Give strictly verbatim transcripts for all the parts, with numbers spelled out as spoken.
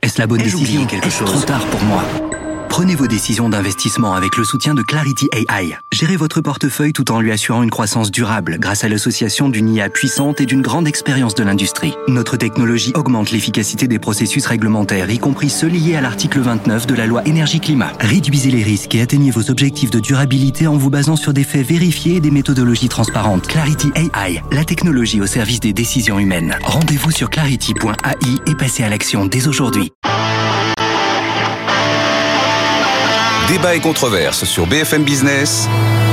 Est-ce la bonne Ai-je décision? oublié quelque Est-ce chose? trop tard pour moi? Prenez vos décisions d'investissement avec le soutien de Clarity A I. Gérez votre portefeuille tout en lui assurant une croissance durable grâce à l'association d'une I A puissante et d'une grande expérience de l'industrie. Notre technologie augmente l'efficacité des processus réglementaires, y compris ceux liés à l'article vingt-neuf de la loi énergie-climat. Réduisez les risques et atteignez vos objectifs de durabilité en vous basant sur des faits vérifiés et des méthodologies transparentes. Clarity A I, la technologie au service des décisions humaines. Rendez-vous sur clarity point A I et passez à l'action dès aujourd'hui. Débat et controverse sur B F M Business.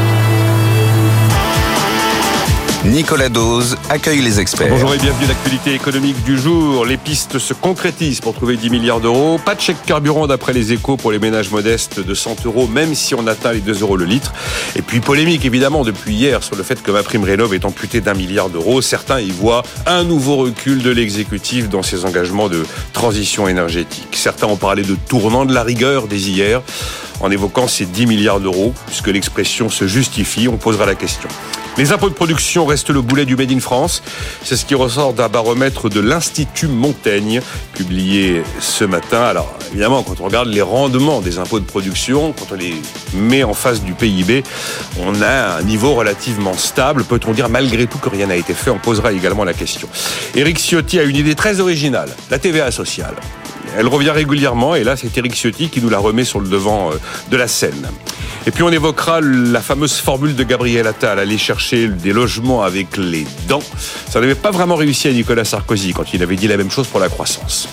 Nicolas Dose accueille les experts. Bonjour et bienvenue à l'actualité économique du jour. Les pistes se concrétisent pour trouver dix milliards d'euros. Pas de chèque carburant d'après les Échos pour les ménages modestes de cent euros, même si on atteint les deux euros le litre. Et puis polémique évidemment depuis hier sur le fait que MaPrimeRénov' est amputée d'un milliard d'euros. Certains y voient un nouveau recul de l'exécutif dans ses engagements de transition énergétique. Certains ont parlé de tournant de la rigueur dès hier en évoquant ces dix milliards d'euros. Puisque l'expression se justifie, on posera la question. Les impôts de production restent le boulet du Made in France. C'est ce qui ressort d'un baromètre de l'Institut Montaigne, publié ce matin. Alors, évidemment, quand on regarde les rendements des impôts de production, quand on les met en face du P I B, on a un niveau relativement stable. Peut-on dire malgré tout que rien n'a été fait? On posera également la question. Éric Ciotti a une idée très originale, la T V A sociale. Elle revient régulièrement et là, c'est Éric Ciotti qui nous la remet sur le devant de la scène. Et puis on évoquera la fameuse formule de Gabriel Attal, aller chercher des logements avec les dents. Ça n'avait pas vraiment réussi à Nicolas Sarkozy quand il avait dit la même chose pour la croissance.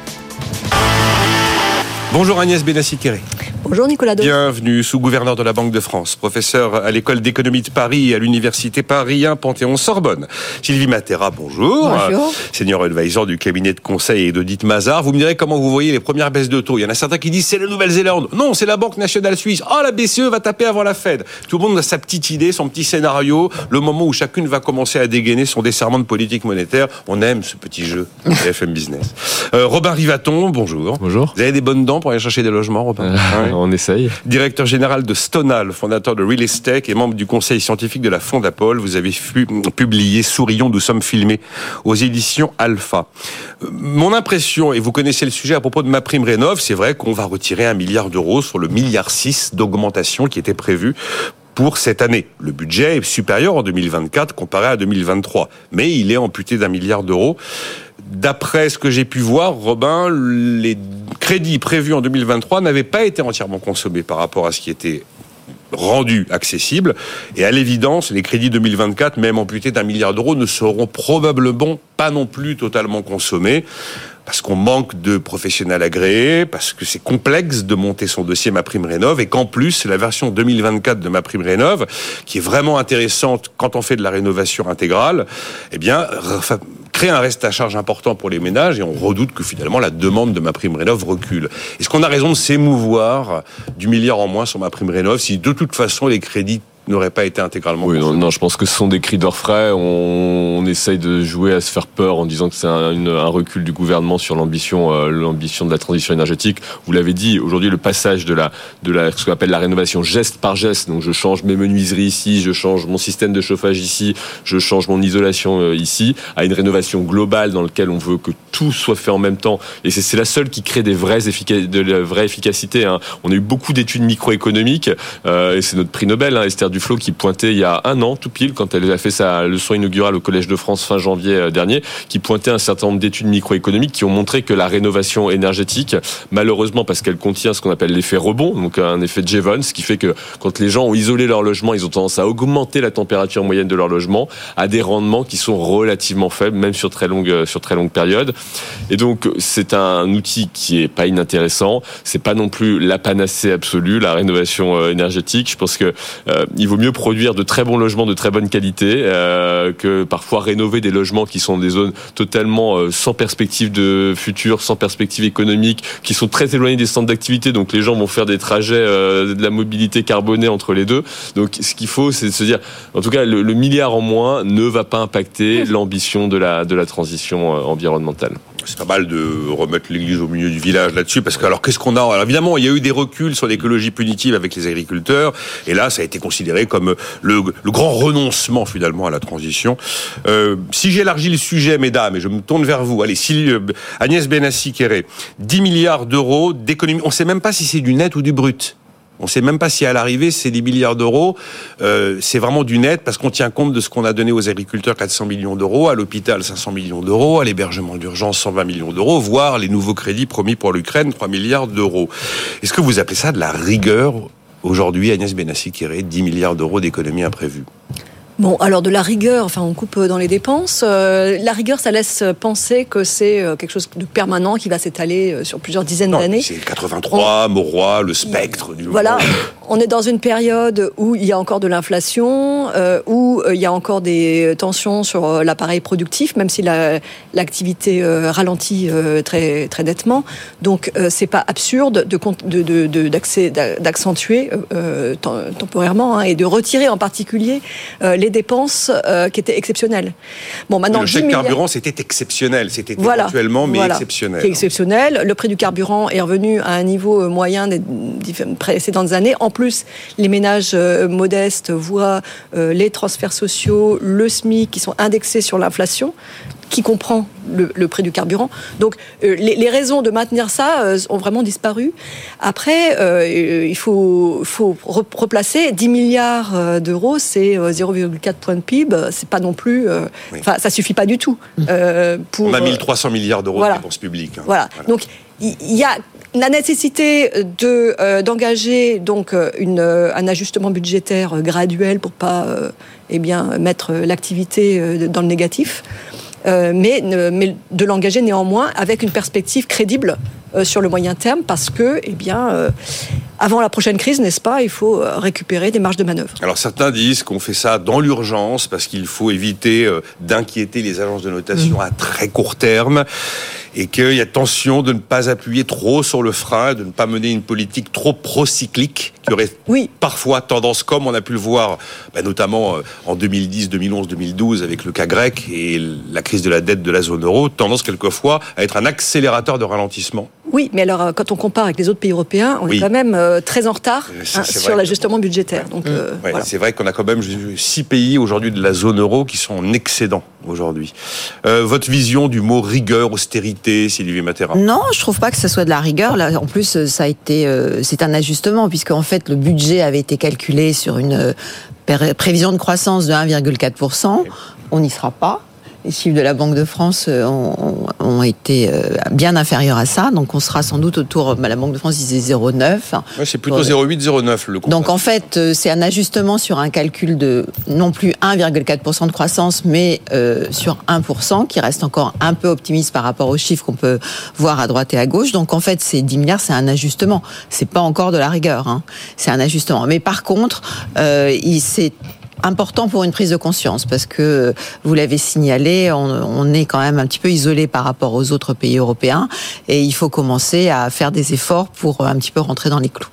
Bonjour Agnès Benassi-Thierry. Bonjour Nicolas Dose. Bienvenue, sous-gouverneur de la Banque de France, professeur à l'école d'économie de Paris et à l'université Paris un Panthéon-Sorbonne. Sylvie Matera, bonjour. Bonjour. Senior advisor du cabinet de conseil et d'audit Mazars. Vous me direz comment vous voyez les premières baisses de taux. Il y en a certains qui disent c'est la Nouvelle-Zélande. Non, c'est la Banque nationale suisse. Oh, la B C E va taper avant la Fed. Tout le monde a sa petite idée, son petit scénario, le moment où chacune va commencer à dégainer son desserrement de politique monétaire. On aime ce petit jeu de F M Business. Euh, Robin Rivaton, bonjour. Bonjour. Vous avez des bonnes dents pour aller chercher des logements, Robin? euh, ouais. On essaye. Directeur général de Stonal, fondateur de Real Estate et membre du conseil scientifique de la Fondapol. Vous avez fu- publié Sourions, nous sommes filmés aux éditions Alpha. Euh, mon impression, et vous connaissez le sujet à propos de MaPrimeRénov', c'est vrai qu'on va retirer un milliard d'euros sur le milliard six d'augmentation qui était prévu pour cette année. Le budget est supérieur en deux mille vingt-quatre comparé à deux mille vingt-trois, mais il est amputé d'un milliard d'euros. D'après ce que j'ai pu voir, Robin, les crédits prévus en deux mille vingt-trois n'avaient pas été entièrement consommés par rapport à ce qui était rendu accessible. Et à l'évidence, les crédits deux mille vingt-quatre, même amputés d'un milliard d'euros, ne seront probablement pas non plus totalement consommés. Parce qu'on manque de professionnels agréés, parce que c'est complexe de monter son dossier MaPrimeRénov', et qu'en plus, la version deux mille vingt-quatre de MaPrimeRénov', qui est vraiment intéressante quand on fait de la rénovation intégrale, eh bien, crée un reste à charge important pour les ménages, et on redoute que finalement la demande de MaPrimeRénov' recule. Est-ce qu'on a raison de s'émouvoir du milliard en moins sur MaPrimeRénov' si de toute façon les crédits n'aurait pas été intégralement oui, non, non, je pense que ce sont des cris d'orfraie. On, on essaye de jouer à se faire peur en disant que c'est un, une, un recul du gouvernement sur l'ambition, euh, l'ambition de la transition énergétique. Vous l'avez dit, aujourd'hui, le passage de la, de la, ce qu'on appelle la rénovation geste par geste. Donc, je change mes menuiseries ici, je change mon système de chauffage ici, je change mon isolation euh, ici, à une rénovation globale dans laquelle on veut que tout soit fait en même temps. Et c'est, c'est la seule qui crée des vraies effic- de la vraie efficacité. Hein. On a eu beaucoup d'études microéconomiques, euh, et c'est notre prix Nobel, hein, Esther Duflo, qui pointait il y a un an, tout pile, quand elle a fait sa leçon inaugurale au Collège de France fin janvier dernier, qui pointait un certain nombre d'études microéconomiques qui ont montré que la rénovation énergétique, malheureusement parce qu'elle contient ce qu'on appelle l'effet rebond, donc un effet de Jevons, ce qui fait que quand les gens ont isolé leur logement, ils ont tendance à augmenter la température moyenne de leur logement à des rendements qui sont relativement faibles, même sur très longue, sur très longue période. Et donc, c'est un outil qui est pas inintéressant. C'est pas non plus la panacée absolue, la rénovation énergétique. Je pense que euh, il vaut mieux produire de très bons logements de très bonne qualité euh, que parfois rénover des logements qui sont des zones totalement euh, sans perspective de futur, sans perspective économique, qui sont très éloignées des centres d'activité. Donc les gens vont faire des trajets euh, de la mobilité carbonée entre les deux. Donc ce qu'il faut, c'est de se dire, en tout cas, le, le milliard en moins ne va pas impacter l'ambition de la de la transition euh, environnementale. C'est pas mal de remettre l'église au milieu du village là-dessus, parce que alors qu'est-ce qu'on a ? Alors évidemment, il y a eu des reculs sur l'écologie punitive avec les agriculteurs, et là, ça a été considéré comme le, le grand renoncement finalement à la transition. Euh, si j'élargis le sujet, mesdames, et je me tourne vers vous, allez, si, euh, Agnès Benassi-Kéré, dix milliards d'euros d'économie, on ne sait même pas si c'est du net ou du brut. On ne sait même pas si à l'arrivée, c'est des milliards d'euros. Euh, c'est vraiment du net parce qu'on tient compte de ce qu'on a donné aux agriculteurs, quatre cents millions d'euros, à l'hôpital, cinq cents millions d'euros, à l'hébergement d'urgence, cent vingt millions d'euros, voire les nouveaux crédits promis pour l'Ukraine, trois milliards d'euros. Est-ce que vous appelez ça de la rigueur aujourd'hui, Agnès Benassi-Kéré, dix milliards d'euros d'économies imprévues ? Bon, alors de la rigueur, enfin on coupe dans les dépenses. Euh, la rigueur, ça laisse penser que c'est quelque chose de permanent qui va s'étaler sur plusieurs dizaines non, d'années. C'est quatre-vingt-trois, on... Mauroy, le spectre du Voilà, on est dans une période où il y a encore de l'inflation, euh, où il y a encore des tensions sur l'appareil productif, même si la, l'activité euh, ralentit euh, très très nettement. Donc euh, c'est pas absurde de, de, de, de d'accès, d'accentuer euh, temporairement hein, et de retirer en particulier euh, les dépenses euh, qui étaient exceptionnelles. Bon, maintenant, le chèque milliards... carburant, c'était exceptionnel. C'était voilà, éventuellement, mais voilà. exceptionnel. C'est exceptionnel. Le prix du carburant est revenu à un niveau moyen des précédentes années. En plus, les ménages euh, modestes voient euh, les transferts sociaux, le SMIC, qui sont indexés sur l'inflation, qui comprend le, le prix du carburant. Donc, euh, les, les raisons de maintenir ça euh, ont vraiment disparu. Après, euh, il faut, faut replacer dix milliards d'euros, c'est zéro virgule quatre points de P I B. C'est pas non plus... Euh, oui. Ça suffit pas du tout. Euh, pour, On a mille trois cents milliards d'euros voilà. de dépenses publiques. Hein. Voilà. voilà. Donc, il y a la nécessité de, euh, d'engager donc, une, un ajustement budgétaire graduel pour pas euh, eh bien, mettre l'activité dans le négatif. Euh, mais, mais de l'engager néanmoins avec une perspective crédible euh, sur le moyen terme, parce que, eh bien, euh, avant la prochaine crise, n'est-ce pas, il faut récupérer des marges de manœuvre. Alors certains disent qu'on fait ça dans l'urgence parce qu'il faut éviter euh, d'inquiéter les agences de notation mmh. à très court terme, et qu'il y a tension de ne pas appuyer trop sur le frein, de ne pas mener une politique trop procyclique, qui aurait oui. parfois tendance, comme on a pu le voir, bah, notamment en deux mille dix, deux mille onze, deux mille douze, avec le cas grec et la crise de la dette de la zone euro, tendance quelquefois à être un accélérateur de ralentissement. Oui, mais alors quand on compare avec les autres pays européens, on oui. est quand même euh, très en retard c'est, hein, c'est sur l'ajustement budgétaire. Ouais. Donc, mmh. euh, ouais, voilà. C'est vrai qu'on a quand même six pays aujourd'hui de la zone euro qui sont en excédent aujourd'hui. Euh, votre vision du mot rigueur, austérité, Sylvie Matera? Non, je trouve pas que ce soit de la rigueur. Là, en plus, ça a été, euh, c'est un ajustement, puisque en fait, le budget avait été calculé sur une euh, pré- prévision de croissance de un virgule quatre pour cent. Okay. On n'y sera pas. Les chiffres de la Banque de France ont, ont été bien inférieurs à ça, donc on sera sans doute autour. La Banque de France disait zéro virgule neuf. Ouais, c'est plutôt zéro virgule huit, zéro virgule neuf le compte. Donc en fait, c'est un ajustement sur un calcul de non plus un virgule quatre pour cent de croissance, mais euh, sur un pour cent, qui reste encore un peu optimiste par rapport aux chiffres qu'on peut voir à droite et à gauche. Donc en fait, ces dix milliards, c'est un ajustement. C'est pas encore de la rigueur, hein. C'est un ajustement. Mais par contre, euh, il s'est important pour une prise de conscience, parce que, vous l'avez signalé, on, on est quand même un petit peu isolé par rapport aux autres pays européens, et il faut commencer à faire des efforts pour un petit peu rentrer dans les clous.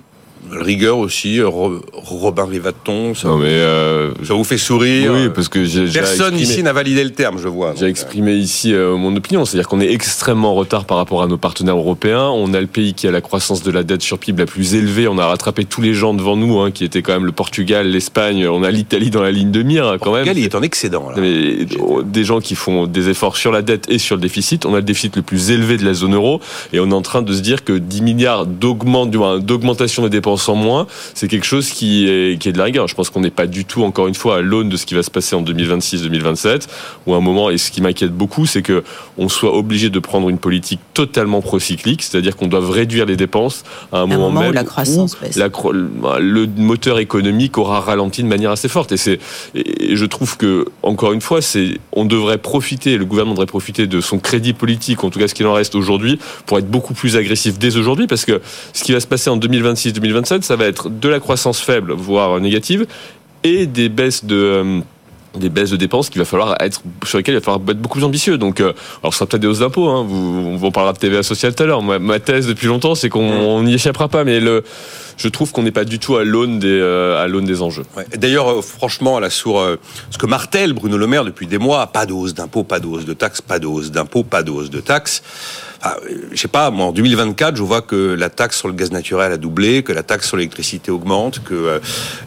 Rigueur aussi, Robin Rivaton, ça, non mais euh, ça vous fait sourire? Oui, parce que j'ai, personne j'ai exprimé, ici n'a validé le terme, je vois. J'ai exprimé ici euh, mon opinion, c'est-à-dire qu'on est extrêmement en retard par rapport à nos partenaires européens. On a le pays qui a la croissance de la dette sur P I B la plus élevée. On a rattrapé tous les gens devant nous, hein, qui étaient quand même le Portugal, l'Espagne. On a l'Italie dans la ligne de mire, hein, quand Portugal, même. Il est en excédent. Là. Mais, des gens qui font des efforts sur la dette et sur le déficit. On a le déficit le plus élevé de la zone euro, et on est en train de se dire que dix milliards d'augment, d'augmentation des dépenses en moins, c'est quelque chose qui est, qui est de la rigueur. Je pense qu'on n'est pas du tout, encore une fois, à l'aune de ce qui va se passer en deux mille vingt-six deux mille vingt-sept, où à un moment, et ce qui m'inquiète beaucoup, c'est que on soit obligé de prendre une politique totalement procyclique, c'est-à-dire qu'on doit réduire les dépenses à un, un moment, moment même où la croissance où la, le moteur économique aura ralenti de manière assez forte. Et, c'est, et je trouve que, encore une fois, c'est, on devrait profiter, le gouvernement devrait profiter de son crédit politique, en tout cas ce qu'il en reste aujourd'hui, pour être beaucoup plus agressif dès aujourd'hui, parce que ce qui va se passer en deux mille vingt-six deux mille vingt-sept, ça va être de la croissance faible, voire négative, et des baisses de, des baisses de dépenses qu'il va falloir être, sur lesquelles il va falloir être beaucoup plus ambitieux. Donc, euh, alors ce sera peut-être des hausses d'impôts, hein. Vous, on parlera de T V A sociale tout à l'heure. Moi, ma thèse depuis longtemps, c'est qu'on n'y échappera pas, mais le, je trouve qu'on n'est pas du tout à l'aune des, euh, à l'aune des enjeux. Ouais. D'ailleurs, euh, franchement, là, sur euh, ce que martèle Bruno Le Maire depuis des mois, pas de hausse d'impôts, pas de hausse de taxes, pas de hausse d'impôts, pas de hausse de taxes. Ah, je sais pas, moi, en deux mille vingt-quatre, je vois que la taxe sur le gaz naturel a doublé, que la taxe sur l'électricité augmente, que euh,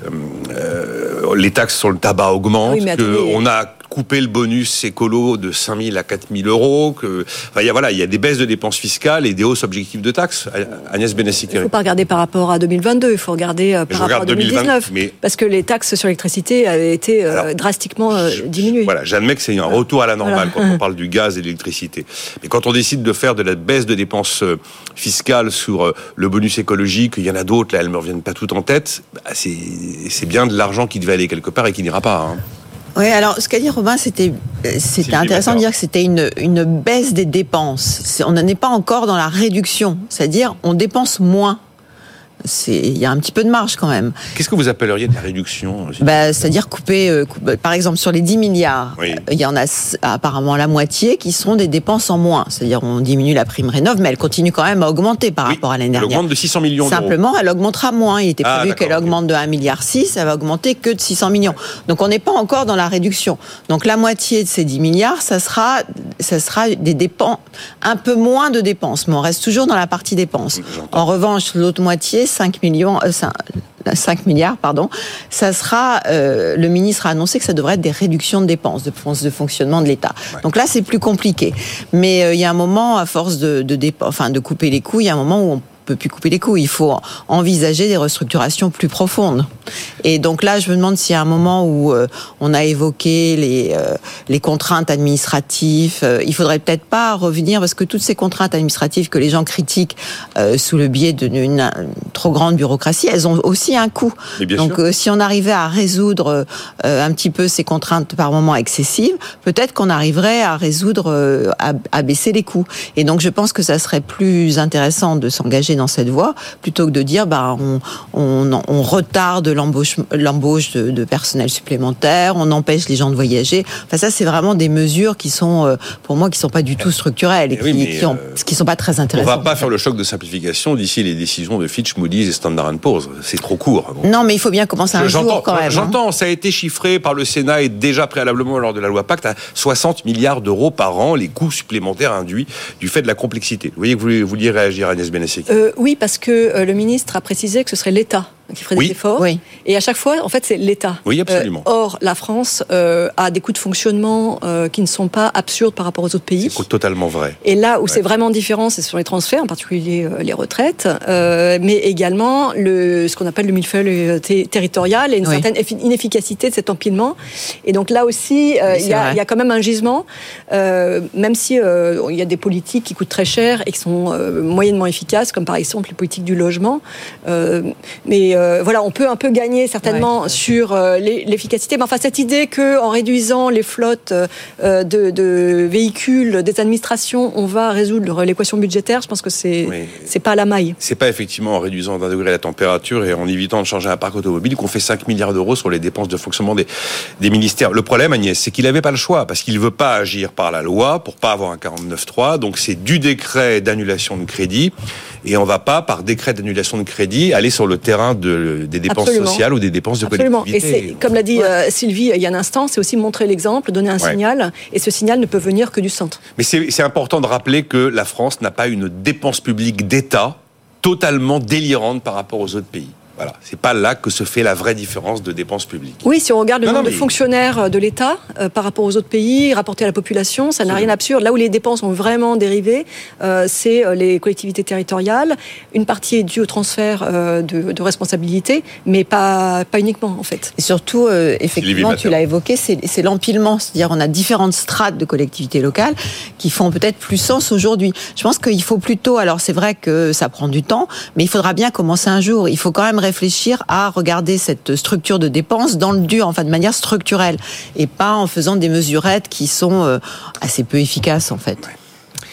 euh, les taxes sur le tabac augmentent, oui, qu'on a coupé le bonus écolo de cinq mille à quatre mille euros, que, enfin, il y a, voilà, il y a des baisses de dépenses fiscales et des hausses objectives de taxes. Agnès Benassi-Kéré. Il ne faut pas regarder par rapport à deux mille vingt-deux, il faut regarder euh, par rapport à deux mille dix-neuf. Mais... Parce que les taxes sur l'électricité avaient été euh, Alors, drastiquement euh, je, diminuées. Voilà, j'admets que c'est un retour à la normale voilà. quand on parle du gaz et de l'électricité. Mais quand on décide de faire de la baisse de dépenses fiscales sur le bonus écologique, il y en a d'autres, là, elles ne me reviennent pas toutes en tête, bah, c'est, c'est bien de l'argent qui devait aller quelque part et qui n'ira pas. Hein. Oui, alors ce qu'a dit Robin, c'était, c'était intéressant de dire que c'était une, une baisse des dépenses. C'est, on n'en est pas encore dans la réduction, c'est-à-dire on dépense moins. C'est, il y a un petit peu de marge quand même. Qu'est-ce que vous appelleriez de la réduction ? Bah, c'est-à-dire couper, euh, couper, par exemple, sur les dix milliards, oui. il y en a apparemment la moitié qui sont des dépenses en moins. C'est-à-dire on diminue la prime rénov, mais elle continue quand même à augmenter par oui, rapport à l'année dernière. Elle augmente de six cents millions d'euros. Simplement, elle augmentera moins. Il était ah, prévu qu'elle augmente de un virgule six milliard, elle va augmenter que de six cents millions. Donc on n'est pas encore dans la réduction. Donc la moitié de ces dix milliards, ça sera, ça sera des dépenses, un peu moins de dépenses, mais on reste toujours dans la partie dépenses. En revanche, l'autre moitié, cinq millions, euh, cinq milliards, pardon, ça sera, euh, le ministre a annoncé que ça devrait être des réductions de dépenses, de dépenses de fonctionnement de l'État. Ouais. Donc là, c'est plus compliqué. Mais euh, il y a un moment, à force de, de, de, enfin, de couper les coûts, il y a un moment où on peut plus couper les coûts. Il faut envisager des restructurations plus profondes. Et donc là, je me demande s'il y a un moment où euh, on a évoqué les euh, les contraintes administratives. Euh, il faudrait peut-être pas revenir parce que toutes ces contraintes administratives que les gens critiquent euh, sous le biais d'une une, une trop grande bureaucratie, elles ont aussi un coût. Donc euh, si on arrivait à résoudre euh, un petit peu ces contraintes par moments excessives, peut-être qu'on arriverait à résoudre, euh, à, à baisser les coûts. Et donc je pense que ça serait plus intéressant de s'engager dans cette voie plutôt que de dire bah on on, on retarde l'embauche l'embauche de, de personnel supplémentaire, on empêche les gens de voyager. Enfin ça c'est vraiment des mesures qui sont pour moi qui sont pas du tout structurelles et, et qui, oui, qui, ont, euh, qui sont pas très intéressantes. On va pas faire le choc de simplification d'ici les décisions de Fitch, Moody's et Standard and Poor's. C'est trop court. Bon. Non mais il faut bien commencer un j'entends, jour quand même. J'entends, hein. Ça a été chiffré par le Sénat et déjà préalablement lors de la loi Pacte à soixante milliards d'euros par an les coûts supplémentaires induits du fait de la complexité. Vous voyez que vous vouliez réagir, Agnès Benassi-Kéré. Euh, oui, parce que euh, le ministre a précisé que ce serait l'État qui ferait oui. des efforts. Oui. Et à chaque fois, en fait, c'est l'État. Oui, absolument. Euh, or, la France euh, a des coûts de fonctionnement euh, qui ne sont pas absurdes par rapport aux autres pays. C'est totalement vrai. Et là où ouais. c'est vraiment différent, c'est sur les transferts, en particulier euh, les retraites, euh, mais également le, ce qu'on appelle le millefeuille t- territorial et une oui. certaine inefficacité de cet empilement. Et donc là aussi, euh, il, y a, il y a quand même un gisement, euh, même si euh, il y a des politiques qui coûtent très cher et qui sont euh, moyennement efficaces, comme par exemple les politiques du logement. Euh, mais Euh, voilà, on peut un peu gagner certainement ouais, sur euh, l'efficacité. Mais enfin, cette idée que en réduisant les flottes euh, de, de véhicules des administrations, on va résoudre l'équation budgétaire, je pense que c'est oui. c'est pas à la maille. C'est pas effectivement en réduisant d'un degré la température et en évitant de changer un parc automobile qu'on fait cinq milliards d'euros sur les dépenses de fonctionnement des, des ministères. Le problème, Agnès, c'est qu'il n'avait pas le choix parce qu'il veut pas agir par la loi pour pas avoir un quarante-neuf trois. Donc c'est du décret d'annulation de crédit et on va pas par décret d'annulation de crédit aller sur le terrain de De, des dépenses Absolument. sociales ou des dépenses de Absolument. collectivité. Et c'est, comme l'a dit ouais. euh, Sylvie il y a un instant, c'est aussi montrer l'exemple, donner un ouais. signal, et ce signal ne peut venir que du centre. Mais c'est, c'est important de rappeler que la France n'a pas une dépense publique d'État totalement délirante par rapport aux autres pays. Voilà, c'est pas là que se fait la vraie différence de dépenses publiques. Oui, si on regarde le non, nombre non, de mais... fonctionnaires de l'État euh, par rapport aux autres pays, rapporté à la population, ça n'a rien d'absurde. Là où les dépenses ont vraiment dérivé, euh, c'est les collectivités territoriales. Une partie est due au transfert euh, de, de responsabilité, mais pas, pas uniquement, en fait. Et surtout, euh, effectivement, tu l'as évoqué, c'est, c'est l'empilement. C'est-à-dire, on a différentes strates de collectivités locales qui font peut-être plus sens aujourd'hui. Je pense qu'il faut plutôt, alors c'est vrai que ça prend du temps, mais il faudra bien commencer un jour. Il faut quand même réfléchir à regarder cette structure de dépenses dans le dur, enfin de manière structurelle, et pas en faisant des mesurettes qui sont euh, assez peu efficaces en fait.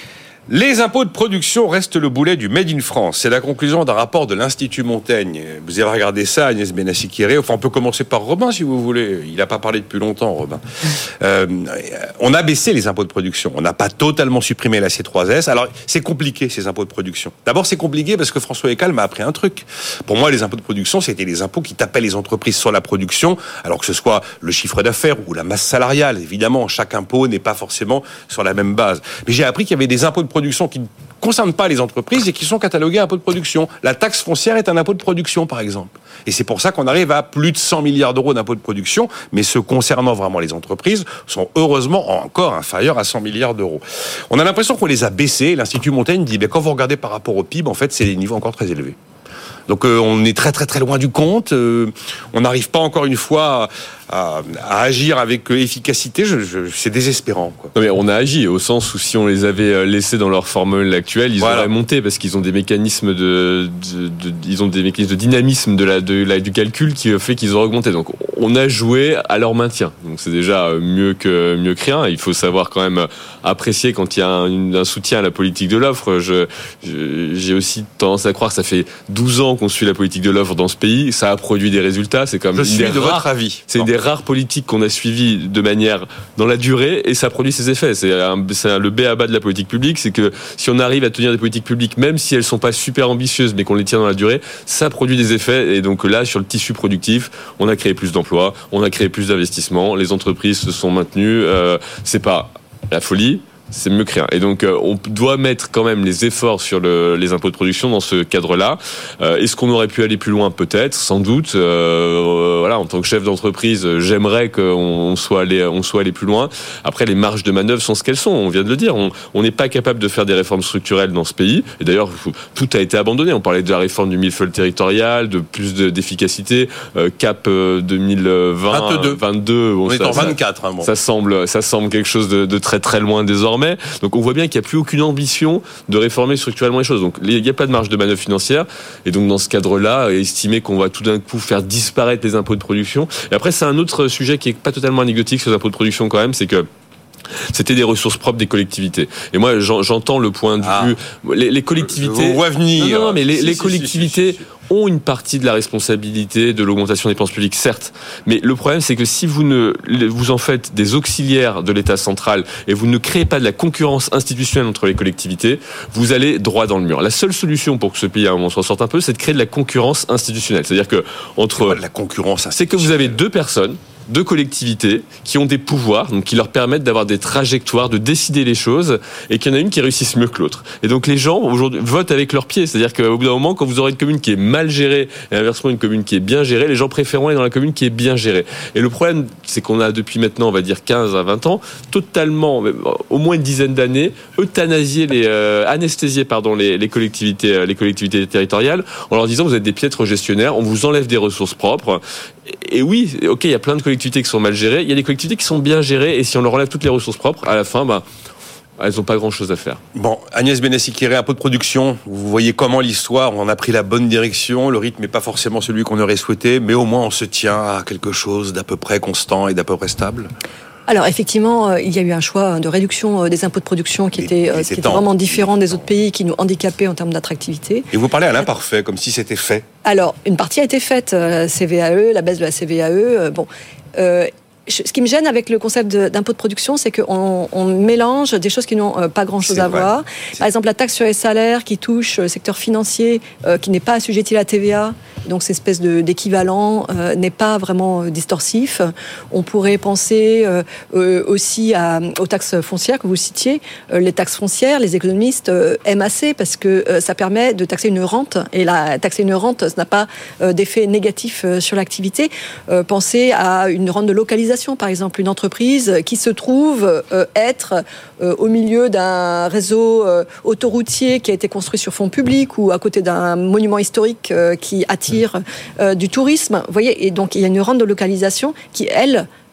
Les impôts de production restent le boulet du Made in France. C'est la conclusion d'un rapport de l'Institut Montaigne. Vous avez regardé ça, Agnès Benassi-Kéré. Enfin, on peut commencer par Robin, si vous voulez. Il n'a pas parlé depuis longtemps, Robin. Euh, on a baissé les impôts de production. On n'a pas totalement supprimé la C trois S. Alors, c'est compliqué, ces impôts de production. D'abord, c'est compliqué parce que François Ekal m'a appris un truc. Pour moi, les impôts de production, c'était les impôts qui tapaient les entreprises sur la production, alors que ce soit le chiffre d'affaires ou la masse salariale. Évidemment, chaque impôt n'est pas forcément sur la même base. Mais j'ai appris qu'il y avait des impôts de production qui ne concernent pas les entreprises et qui sont catalogués impôts de production. La taxe foncière est un impôt de production, par exemple. Et c'est pour ça qu'on arrive à plus de cent milliards d'euros d'impôts de production, mais ceux concernant vraiment les entreprises sont heureusement encore inférieurs à cent milliards d'euros. On a l'impression qu'on les a baissés. L'Institut Montaigne dit, ben, quand vous regardez par rapport au P I B, en fait, c'est des niveaux encore très élevés. Donc euh, on est très très très loin du compte. Euh, on n'arrive pas encore une fois à, à agir avec efficacité. Je, je, c'est désespérant, quoi. Non mais on a agi au sens où si on les avait laissés dans leur formule actuelle, ils voilà. auraient monté parce qu'ils ont des mécanismes de, de, de ils ont des mécanismes de dynamisme de la, de la du calcul qui fait qu'ils auraient augmenté. Donc on a joué à leur maintien. Donc c'est déjà mieux que mieux que rien. Il faut savoir quand même apprécier quand il y a un, un soutien à la politique de l'offre. Je, je, j'ai aussi tendance à croire que ça fait douze ans qu'on suit la politique de l'offre dans ce pays, ça a produit des résultats, c'est comme je suis de rares, votre avis. C'est une des rares politiques qu'on a suivies de manière dans la durée et ça produit ses effets. C'est, un, c'est un, le b a ba de la politique publique, c'est que si on arrive à tenir des politiques publiques, même si elles sont pas super ambitieuses, mais qu'on les tient dans la durée, ça produit des effets. Et donc là, sur le tissu productif, on a créé plus d'emplois, on a créé plus d'investissements, les entreprises se sont maintenues. Euh, c'est pas la folie. C'est mieux que rien. Et donc, euh, on doit mettre quand même les efforts sur le, les impôts de production dans ce cadre-là. Euh, est-ce qu'on aurait pu aller plus loin ? Peut-être, sans doute. Euh, voilà, en tant que chef d'entreprise, j'aimerais qu'on soit allé, on soit allé plus loin. Après, les marges de manœuvre sont ce qu'elles sont. On vient de le dire. On, on n'est pas capable de faire des réformes structurelles dans ce pays. Et d'ailleurs, tout a été abandonné. On parlait de la réforme du millefeuille territorial, de plus de, d'efficacité. Euh, cap deux mille vingt, vingt-deux. vingt-deux. Bon, on ça, est en vingt-quatre. Hein, bon. Ça semble, ça semble quelque chose de, de très très loin désormais. Donc on voit bien qu'il n'y a plus aucune ambition de réformer structurellement les choses. Donc il n'y a pas de marge de manœuvre financière. Et donc dans ce cadre-là, estimer qu'on va tout d'un coup faire disparaître les impôts de production. Et après, c'est un autre sujet qui n'est pas totalement anecdotique sur les impôts de production quand même, c'est que c'était des ressources propres des collectivités. Et moi, j'entends le point de vue. Ah, les, les collectivités. Je vous vois venir. Non, non, mais les, si, les si, collectivités. Si, si, si, si. ont une partie de la responsabilité de l'augmentation des dépenses publiques, certes. Mais le problème, c'est que si vous ne vous en faites des auxiliaires de l'État central et vous ne créez pas de la concurrence institutionnelle entre les collectivités, vous allez droit dans le mur. La seule solution pour que ce pays à un moment s'en sorte un peu, c'est de créer de la concurrence institutionnelle. C'est-à-dire que entre c'est pas de la concurrence c'est que vous avez deux personnes, deux collectivités qui ont des pouvoirs, donc qui leur permettent d'avoir des trajectoires, de décider les choses, et qu'il y en a une qui réussisse mieux que l'autre. Et donc les gens aujourd'hui votent avec leurs pieds, c'est-à-dire qu'au bout d'un moment, quand vous aurez une commune qui est mal gérée et inversement une commune qui est bien gérée, les gens préféreront aller dans la commune qui est bien gérée. Et le problème, c'est qu'on a depuis maintenant, on va dire quinze à vingt ans, totalement, au moins une dizaine d'années, euthanasié les euh, anesthésié pardon les, les collectivités, les collectivités territoriales, en leur disant vous êtes des piètres gestionnaires, on vous enlève des ressources propres. Et oui, ok, il y a plein de collectivités qui sont mal gérées, il y a des collectivités qui sont bien gérées, et si on leur enlève toutes les ressources propres, à la fin, bah, elles n'ont pas grand-chose à faire. Bon, Agnès Benassi-Kéré, impôt de production, vous voyez comment l'histoire, on a pris la bonne direction, le rythme n'est pas forcément celui qu'on aurait souhaité, mais au moins on se tient à quelque chose d'à peu près constant et d'à peu près stable. Alors effectivement, il y a eu un choix de réduction des impôts de production qui était, qui était vraiment différent des autres pays, qui nous handicapait en termes d'attractivité. Et vous parlez à l'imparfait, comme si c'était fait. Alors, une partie a été faite, la C V A E, la baisse de la C V A E, bon... Euh, ce qui me gêne avec le concept d'impôt de production, c'est qu'on on mélange des choses qui n'ont pas grand-chose c'est à vrai. voir. C'est... Par exemple, la taxe sur les salaires qui touche le secteur financier, euh, qui n'est pas assujetti à la T V A, donc cette espèce de, d'équivalent euh, n'est pas vraiment distorsif. On pourrait penser euh, euh, aussi à, aux taxes foncières que vous citiez. Euh, les taxes foncières, les économistes euh, aiment assez parce que euh, ça permet de taxer une rente. Et la taxer une rente, ça n'a pas euh, d'effet négatif euh, sur l'activité. Euh, pensez à une rente de localisation. Par exemple, une entreprise qui se trouve euh, être euh, au milieu d'un réseau euh, autoroutier qui a été construit sur fonds publics ou à côté d'un monument historique euh, qui attire euh, du tourisme. Vous voyez, et donc il y a une rente de localisation qui, elle,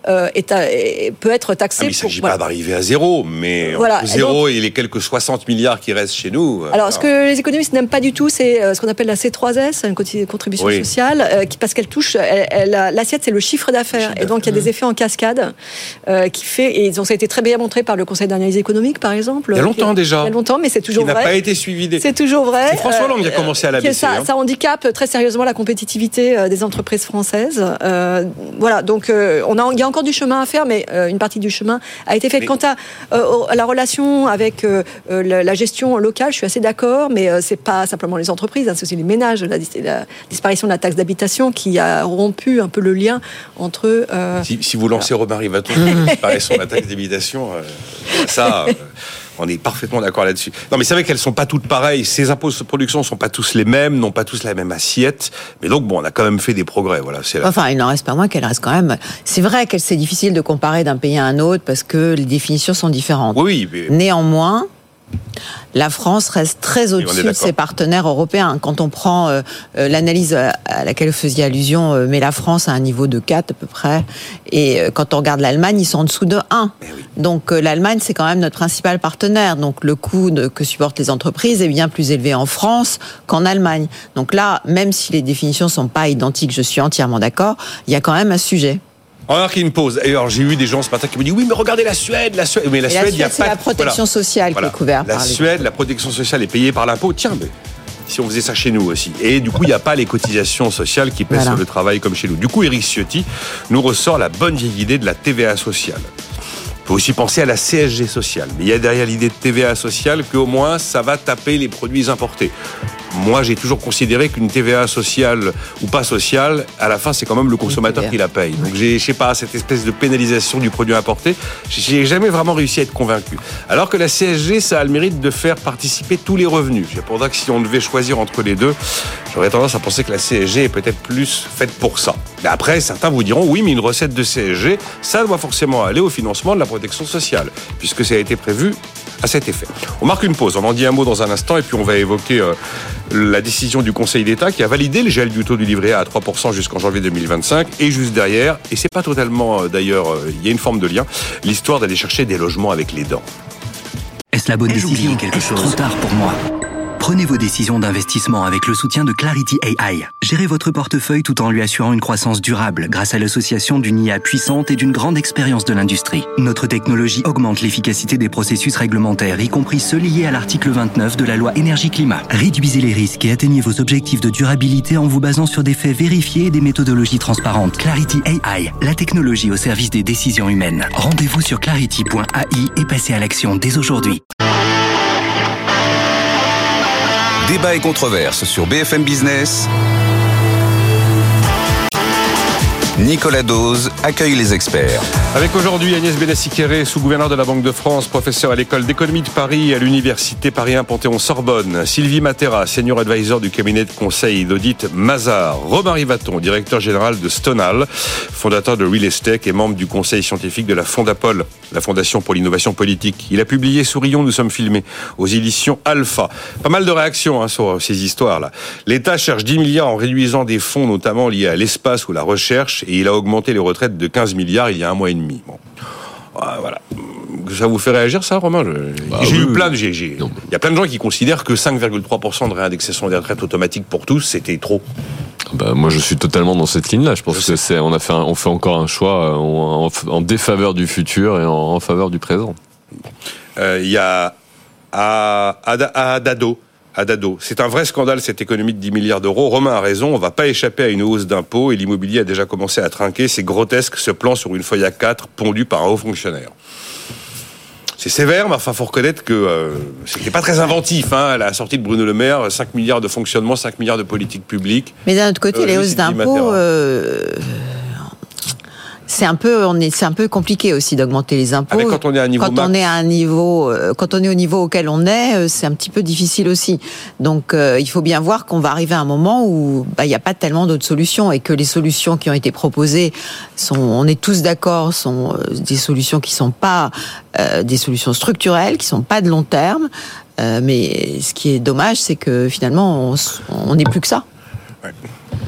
euh, est à, est, peut être taxé. Ah, mais il ne s'agit pour, pas voilà. d'arriver à zéro, mais voilà. entre zéro et, et, donc, et les quelques soixante milliards qui restent chez nous. Alors, alors, ce que les économistes n'aiment pas du tout, c'est euh, ce qu'on appelle la C trois S, une contribution oui. sociale, euh, qui, parce qu'elle touche, elle, elle, l'assiette, c'est le chiffre d'affaires. Et donc, il y a des effets en cascade euh, qui fait, et donc ça a été très bien montré par le Conseil d'analyse économique, par exemple. Il y a longtemps qui, déjà. Il y a longtemps, mais c'est toujours qui vrai. n'a pas été suivi des... C'est toujours vrai. C'est François Hollande qui a commencé à l'abaisser. Ça, hein. ça handicape très sérieusement la compétitivité des entreprises françaises. Euh, voilà, donc euh, on a, il y a encore du chemin à faire, mais euh, une partie du chemin a été faite. Mais... Quant à, euh, à la relation avec euh, la, la gestion locale, je suis assez d'accord, mais euh, c'est pas simplement les entreprises, hein, c'est aussi les ménages. La, la disparition de la taxe d'habitation qui a rompu un peu le lien entre... Euh, si, si vous lancez voilà. Romain Rivaton, disparition de la taxe d'habitation, euh, ça... Euh, on est parfaitement d'accord là-dessus. Non, mais c'est vrai qu'elles sont pas toutes pareilles. Ces impôts de production sont pas tous les mêmes, n'ont pas tous la même assiette. Mais donc, bon, on a quand même fait des progrès. Voilà. C'est la... Enfin, il n'en reste pas moins qu'elle reste quand même. C'est vrai que c'est difficile de comparer d'un pays à un autre parce que les définitions sont différentes. Oui, mais... Néanmoins, la France reste très au-dessus de ses partenaires européens. Quand on prend euh, l'analyse à laquelle vous faisiez allusion, euh, met la France à un niveau de quatre à peu près, et euh, quand on regarde l'Allemagne, ils sont en dessous de un. Oui. Donc euh, l'Allemagne, c'est quand même notre principal partenaire. Donc le coût de, que supportent les entreprises est bien plus élevé en France qu'en Allemagne. Donc là, même si les définitions sont pas identiques, je suis entièrement d'accord, il y a quand même un sujet. On va marquer une pause. Alors, j'ai eu des gens ce matin qui me disent oui, mais regardez la Suède, la Suède. Mais la Et Suède, la il y a c'est pas la protection voilà. sociale voilà. qui est couverte. La par les... Suède, la protection sociale est payée par l'impôt. Tiens, mais si on faisait ça chez nous aussi. Et du coup, il n'y a pas les cotisations sociales qui pèsent voilà. sur le travail comme chez nous. Du coup, Éric Ciotti nous ressort la bonne vieille idée de la T V A sociale. Il faut aussi penser à la C S G sociale. Mais il y a derrière l'idée de T V A sociale qu'au moins, ça va taper les produits importés. Moi, j'ai toujours considéré qu'une T V A sociale ou pas sociale, à la fin, c'est quand même le consommateur qui la paye. Donc, j'ai, je sais pas, cette espèce de pénalisation du produit importé, j'ai jamais vraiment réussi à être convaincu. Alors que la C S G, ça a le mérite de faire participer tous les revenus. C'est pour ça que si on devait choisir entre les deux, j'aurais tendance à penser que la C S G est peut-être plus faite pour ça. Mais après, certains vous diront, oui, mais une recette de C S G, ça doit forcément aller au financement de la protection sociale, puisque ça a été prévu à cet effet. On marque une pause, on en dit un mot dans un instant, et puis on va évoquer euh, la décision du Conseil d'État qui a validé le gel du taux du livret A à trois pour cent jusqu'en janvier deux mille vingt-cinq, et juste derrière, et c'est pas totalement euh, d'ailleurs, il euh, y a une forme de lien, l'histoire d'aller chercher des logements avec les dents. Est-ce la bonne décision? Quelque chose. Trop tard pour moi. Prenez vos décisions d'investissement avec le soutien de Clarity A I. Gérez votre portefeuille tout en lui assurant une croissance durable grâce à l'association d'une I A puissante et d'une grande expérience de l'industrie. Notre technologie augmente l'efficacité des processus réglementaires, y compris ceux liés à l'article vingt-neuf de la loi énergie-climat. Réduisez les risques et atteignez vos objectifs de durabilité en vous basant sur des faits vérifiés et des méthodologies transparentes. Clarity A I, la technologie au service des décisions humaines. Rendez-vous sur clarity point A I et passez à l'action dès aujourd'hui. Débat et controverse sur B F M Business. Nicolas Dose accueille les experts. Avec aujourd'hui Agnès Benassi-Kéré, sous-gouverneur de la Banque de France, professeur à l'école d'économie de Paris et à l'université Paris un Panthéon-Sorbonne. Sylvie Matera, senior advisor du cabinet de conseil d'audit Mazars. Romain Rivaton, directeur général de Stonal, fondateur de Real Estate et membre du conseil scientifique de la Fondapol, la Fondation pour l'innovation politique. Il a publié Sourions, nous sommes filmés aux éditions Alpha. Pas mal de réactions hein, sur ces histoires-là. L'État cherche dix milliards en réduisant des fonds notamment liés à l'espace ou la recherche, et il a augmenté les retraites de quinze milliards il y a un mois et demi. Bon. Voilà. Ça vous fait réagir, ça, Romain? Je... bah, J'ai oui, eu plein de... J'ai, j'ai... Il y a plein de gens qui considèrent que cinq virgule trois pour cent de réindexation des retraites automatiques pour tous, c'était trop. Bah, moi, je suis totalement dans cette ligne-là. Je pense je que c'est, on a fait, un, on fait encore un choix en, en défaveur du futur et en, en faveur du présent. Il euh, y a à, à, à Dado. À Dado. C'est un vrai scandale, cette économie de dix milliards d'euros. Romain a raison, on ne va pas échapper à une hausse d'impôts et l'immobilier a déjà commencé à trinquer. C'est grotesque, ce plan sur une feuille A quatre pondu par un haut fonctionnaire. C'est sévère, mais enfin, faut reconnaître que euh, c'était pas très inventif, hein, à la sortie de Bruno Le Maire, cinq milliards de fonctionnement, cinq milliards de politique publique. Mais d'un autre côté, euh, les hausses d'impôts... Euh... C'est un peu, on est, c'est un peu compliqué aussi d'augmenter les impôts. Avec quand on est à un niveau, quand on est à un niveau, quand on est au niveau auquel on est, c'est un petit peu difficile aussi. Donc, euh, il faut bien voir qu'on va arriver à un moment où bah, il n'y a pas tellement d'autres solutions et que les solutions qui ont été proposées sont, on est tous d'accord, sont des solutions qui sont pas euh, des solutions structurelles, qui sont pas de long terme. Euh, mais ce qui est dommage, c'est que finalement, on n'est plus que ça. Ouais.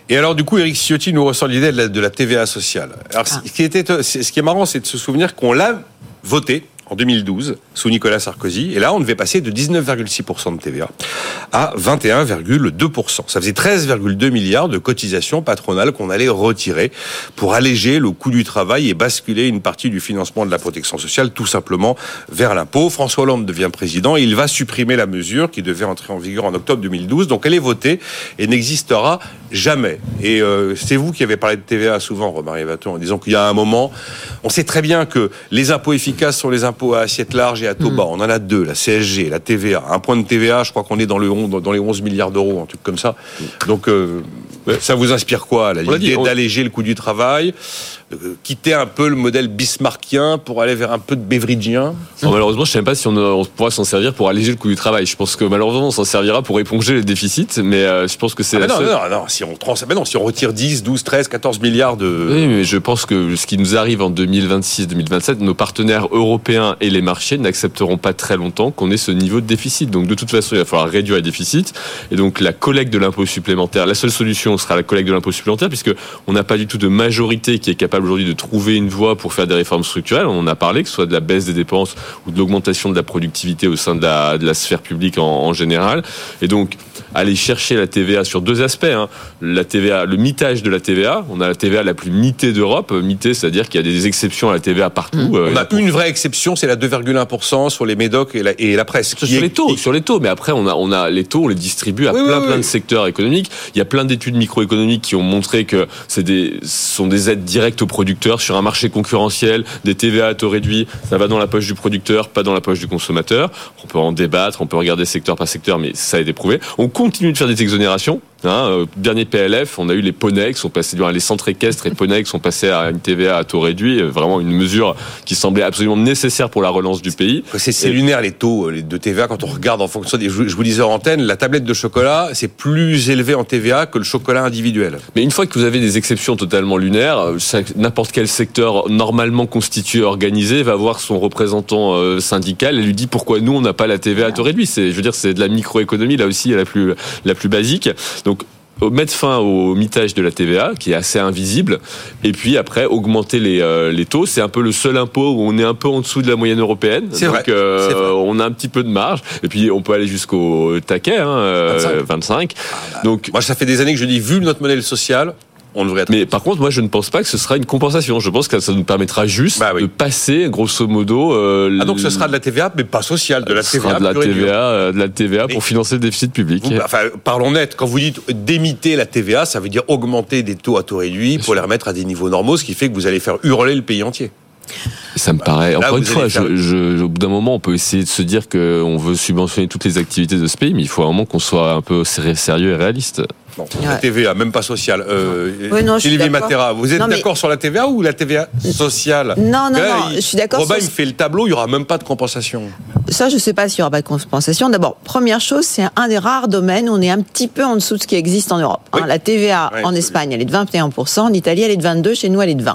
Et alors, du coup, Éric Ciotti nous ressort l'idée de la, de la T V A sociale. Alors, ah. ce, qui était, ce qui est marrant, c'est de se souvenir qu'on l'a voté en deux mille douze, sous Nicolas Sarkozy. Et là, on devait passer de dix-neuf virgule six pour cent de T V A à vingt et un virgule deux pour cent. Ça faisait treize virgule deux milliards de cotisations patronales qu'on allait retirer pour alléger le coût du travail et basculer une partie du financement de la protection sociale tout simplement vers l'impôt. François Hollande devient président et il va supprimer la mesure qui devait entrer en vigueur en octobre deux mille douze. Donc elle est votée et n'existera jamais. Et euh, c'est vous qui avez parlé de T V A souvent, Romain Vaton, en disant qu'il y a un moment, on sait très bien que les impôts efficaces sont les impôts à assiette large et à taux bas. Mmh. On en a deux, la C S G, la T V A. Un point de T V A, je crois qu'on est dans, le onze, dans les onze milliards d'euros, un truc comme ça. Donc, euh, ça vous inspire quoi, là, l'idée on... d'alléger le coût du travail, euh, quitter un peu le modèle bismarckien pour aller vers un peu de beveridgien? Non, malheureusement, je ne sais même pas si on, on pourra s'en servir pour alléger le coût du travail. Je pense que malheureusement, on s'en servira pour éponger les déficits, mais euh, je pense que c'est... Ah, la non, seule... non, non, si on, trans... mais non, si on retire dix, douze, treize, quatorze milliards de... Oui, mais je pense que ce qui nous arrive en deux mille vingt-six deux mille vingt-sept, nos partenaires européens et les marchés n'accepteront pas très longtemps qu'on ait ce niveau de déficit. Donc de toute façon, il va falloir réduire les déficits. Et donc la collecte de l'impôt supplémentaire, la seule solution sera la collecte de l'impôt supplémentaire, puisque on n'a pas du tout de majorité qui est capable aujourd'hui de trouver une voie pour faire des réformes structurelles. On en a parlé, que ce soit de la baisse des dépenses ou de l'augmentation de la productivité au sein de la, de la sphère publique en, en général. Et donc aller chercher la T V A sur deux aspects. Hein. La T V A, le mitage de la T V A. On a la T V A la plus mitée d'Europe. Mitée, c'est-à-dire qu'il y a des exceptions à la T V A partout. Mmh. On a une vraie exception, c'est la deux virgule un pour cent sur les médocs et la, et la presse. Sur est... les taux, sur les taux. Mais après, on a, on a les taux, on les distribue à oui, plein, oui, plein oui. de secteurs économiques. Il y a plein d'études microéconomiques qui ont montré que c'est des, ce sont des aides directes aux producteurs sur un marché concurrentiel, des T V A à taux réduit. Ça va dans la poche du producteur, pas dans la poche du consommateur. On peut en débattre, on peut regarder secteur par secteur, mais ça a été prouvé. On continue de faire des exonérations. Hein, euh, dernier P L F, on a eu les Ponex, on passait les centres équestres et Ponex sont passés à une T V A à taux réduit, vraiment une mesure qui semblait absolument nécessaire pour la relance du pays. C'est, c'est lunaire les taux de T V A quand on regarde en fonction des. Je vous disais en antenne, la tablette de chocolat c'est plus élevé en T V A que le chocolat individuel. Mais une fois que vous avez des exceptions totalement lunaires, n'importe quel secteur normalement constitué, organisé, va voir son représentant euh, syndical et lui dit pourquoi nous on n'a pas la T V A à taux réduit. C'est, je veux dire, c'est de la microéconomie là aussi la plus la plus basique. Donc mettre fin au mitage de la T V A qui est assez invisible et puis après augmenter les euh, les taux, c'est un peu le seul impôt où on est un peu en dessous de la moyenne européenne. C'est donc vrai, euh, c'est vrai. On a un petit peu de marge et puis on peut aller jusqu'au taquet hein, euh, vingt-cinq. vingt-cinq. Ah bah, donc moi ça fait des années que je dis vu notre modèle social on devrait être... Mais par contre, moi, je ne pense pas que ce sera une compensation. Je pense que ça nous permettra juste bah oui. de passer, grosso modo... Euh, ah, donc ce sera de la T V A, mais pas sociale, de la T V A. Ce sera de la T V A, euh, de la T V A pour financer le déficit public. Vous, enfin, parlons net. Quand vous dites d'émiter la T V A, ça veut dire augmenter des taux à taux réduit pour les remettre à des niveaux normaux, ce qui fait que vous allez faire hurler le pays entier. Ça me paraît. Là, encore une fois, faire... je, je, au bout d'un moment, on peut essayer de se dire qu'on veut subventionner toutes les activités de ce pays, mais il faut un moment qu'on soit un peu sérieux et réaliste. Bon, la T V A, même pas sociale. Euh, oui, non, Sylvie Matera, vous êtes non, d'accord mais... sur la T V A ou la T V A sociale? Non, non, là, non, il, je suis d'accord. Robin, sur... il fait le tableau, il n'y aura même pas de compensation. Ça, je ne sais pas s'il n'y aura pas de compensation. D'abord, première chose, c'est un des rares domaines où on est un petit peu en dessous de ce qui existe en Europe. Oui. Hein, la T V A oui, en oui. Espagne, elle est de vingt et un pour cent, en Italie, elle est de vingt-deux, chez nous, elle est de vingt.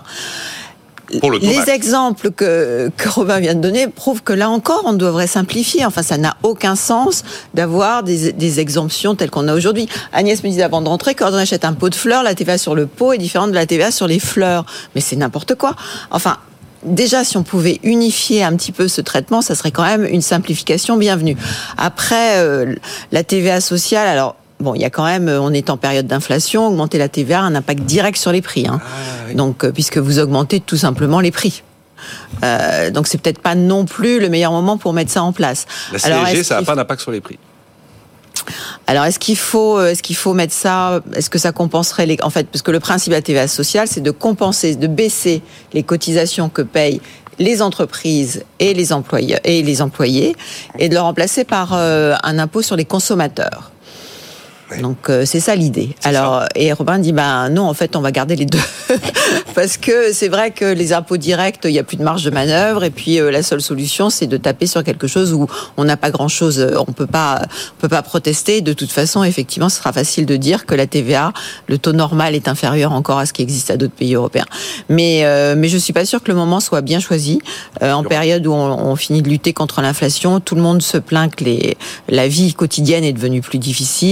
Les exemples que, que Robin vient de donner prouvent que là encore, on devrait simplifier. Enfin, ça n'a aucun sens d'avoir des, des exemptions telles qu'on a aujourd'hui. Agnès me disait avant de rentrer, quand on achète un pot de fleurs, la T V A sur le pot est différente de la T V A sur les fleurs. Mais c'est n'importe quoi. Enfin, déjà, si on pouvait unifier un petit peu ce traitement, ça serait quand même une simplification bienvenue. Après, euh, la T V A sociale, alors... Bon, il y a quand même, on est en période d'inflation, augmenter la T V A a un impact direct sur les prix. Hein. Ah, oui. Donc, puisque vous augmentez tout simplement les prix. Euh, donc, c'est peut-être pas non plus le meilleur moment pour mettre ça en place. La C S G, Alors, ça n'a pas d'impact sur les prix. Alors, est-ce qu'il faut, est-ce qu'il faut mettre ça, est-ce que ça compenserait les, en fait, parce que le principe de la T V A sociale, c'est de compenser, de baisser les cotisations que payent les entreprises et les employés, et les employés, et de le remplacer par euh, un impôt sur les consommateurs. Donc euh, c'est ça l'idée. C'est Alors ça. Et Robin dit ben non en fait on va garder les deux parce que c'est vrai que les impôts directs il y a plus de marge de manœuvre et puis euh, la seule solution c'est de taper sur quelque chose où on n'a pas grand chose, on peut pas on peut pas protester. De toute façon effectivement ce sera facile de dire que la T V A le taux normal est inférieur encore à ce qui existe à d'autres pays européens. Mais euh, mais je suis pas sûre que le moment soit bien choisi euh, en période où on, on finit de lutter contre l'inflation. Tout le monde se plaint que les la vie quotidienne est devenue plus difficile, que les prix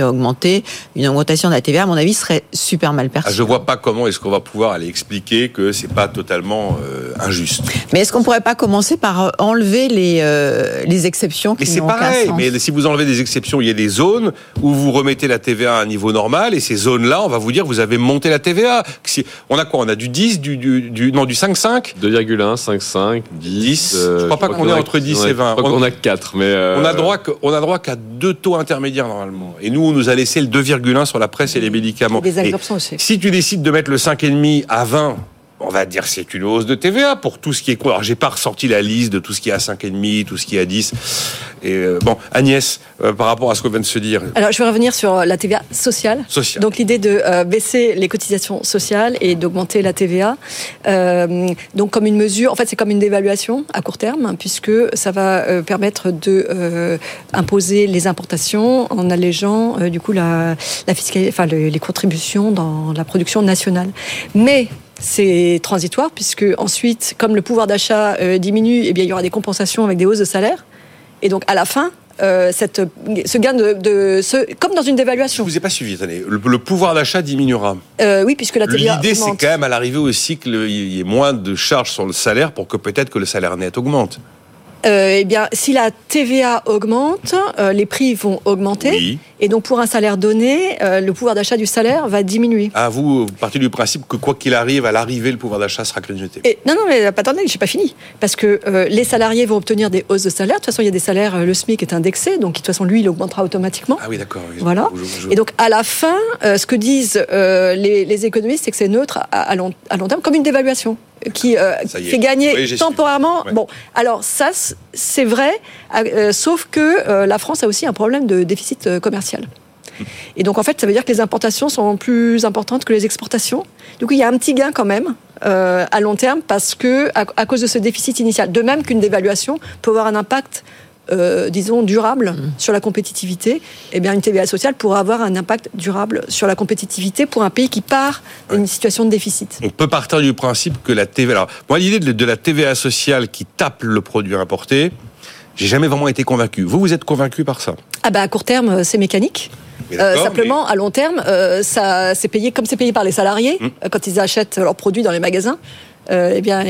à augmenter, une augmentation de la T V A, à mon avis, serait super mal perçue. Ah, je vois pas comment est-ce qu'on va pouvoir aller expliquer que c'est pas totalement euh, injuste. Mais est-ce qu'on pourrait pas commencer par enlever les euh, les exceptions qui Mais c'est n'ont pareil. aucun sens. Mais si vous enlevez des exceptions, il y a des zones où vous remettez la T V A à un niveau normal, et ces zones-là, on va vous dire, vous avez monté la T V A. Si, on a quoi? On a du dix, du, du, du non, du cinq virgule cinq, deux virgule un, cinq virgule cinq, dix. Euh, je crois pas qu'on est entre dix et vingt. Je crois qu'on a quatre, mais euh... on a droit que, on a droit qu'à deux taux intermédiaires normalement. Et nous, on nous a laissé le deux virgule un sur la presse et les médicaments. Et des absorptions aussi. Si tu décides de mettre le cinq virgule cinq à vingt, on va dire que c'est une hausse de T V A pour tout ce qui est quoi. Alors, j'ai pas ressorti la liste de tout ce qui est à cinq virgule cinq, tout ce qui est à dix. Et euh, bon, Agnès, euh, par rapport à ce qu'on vient de se dire. Alors, je vais revenir sur la T V A sociale. Sociale. Donc, l'idée de euh, baisser les cotisations sociales et d'augmenter la T V A. Euh, donc, comme une mesure, en fait, c'est comme une dévaluation à court terme, hein, puisque ça va euh, permettre de euh, imposer les importations en allégeant, euh, du coup, la, la fiscalité, enfin, le, les contributions dans la production nationale. Mais c'est transitoire, puisque ensuite, comme le pouvoir d'achat euh, diminue, eh bien, il y aura des compensations avec des hausses de salaire. Et donc, à la fin, euh, cette, ce gain de, de ce, comme dans une dévaluation. Je vous ai pas suivi, attendez. Le, le pouvoir d'achat diminuera. Euh, oui, puisque la T V A L'idée, augmente. c'est quand même à l'arrivée aussi qu'il y ait moins de charges sur le salaire pour que peut-être que le salaire net augmente. Euh, eh bien, si la T V A augmente, euh, les prix vont augmenter. Oui. Et donc, pour un salaire donné, euh, le pouvoir d'achat du salaire va diminuer. Ah, vous, vous partez du principe que quoi qu'il arrive, à l'arrivée, le pouvoir d'achat sera grignoté. Et, non, non, mais attendez, je n'ai pas fini. Parce que euh, les salariés vont obtenir des hausses de salaire. De toute façon, il y a des salaires, le SMIC est indexé, donc de toute façon, lui, il augmentera automatiquement. Ah oui, d'accord. Oui. Voilà. Je, je... Et donc, à la fin, euh, ce que disent euh, les, les économistes, c'est que c'est neutre à, à, long, à long terme, comme une dévaluation qui euh, fait gagner oui, temporairement. Ouais. Bon, alors ça, c'est vrai, euh, sauf que euh, la France a aussi un problème de déficit euh, commercial. Et donc, en fait, ça veut dire que les importations sont plus importantes que les exportations. Du coup, il y a un petit gain quand même euh, à long terme parce que, à, à cause de ce déficit initial, de même qu'une dévaluation peut avoir un impact, euh, disons, durable mmh. sur la compétitivité, eh bien, une T V A sociale pourra avoir un impact durable sur la compétitivité pour un pays qui part d'une ouais. situation de déficit. On peut partir du principe que la T V A... Alors, moi, l'idée de, de la T V A sociale qui tape le produit importé, j'ai jamais vraiment été convaincu. Vous, vous êtes convaincu par ça? Ah bah, à court terme, c'est mécanique. Euh, simplement, mais... à long terme, euh, ça, c'est payé comme c'est payé par les salariés mmh. euh, quand ils achètent leurs produits dans les magasins. Euh, eh bien,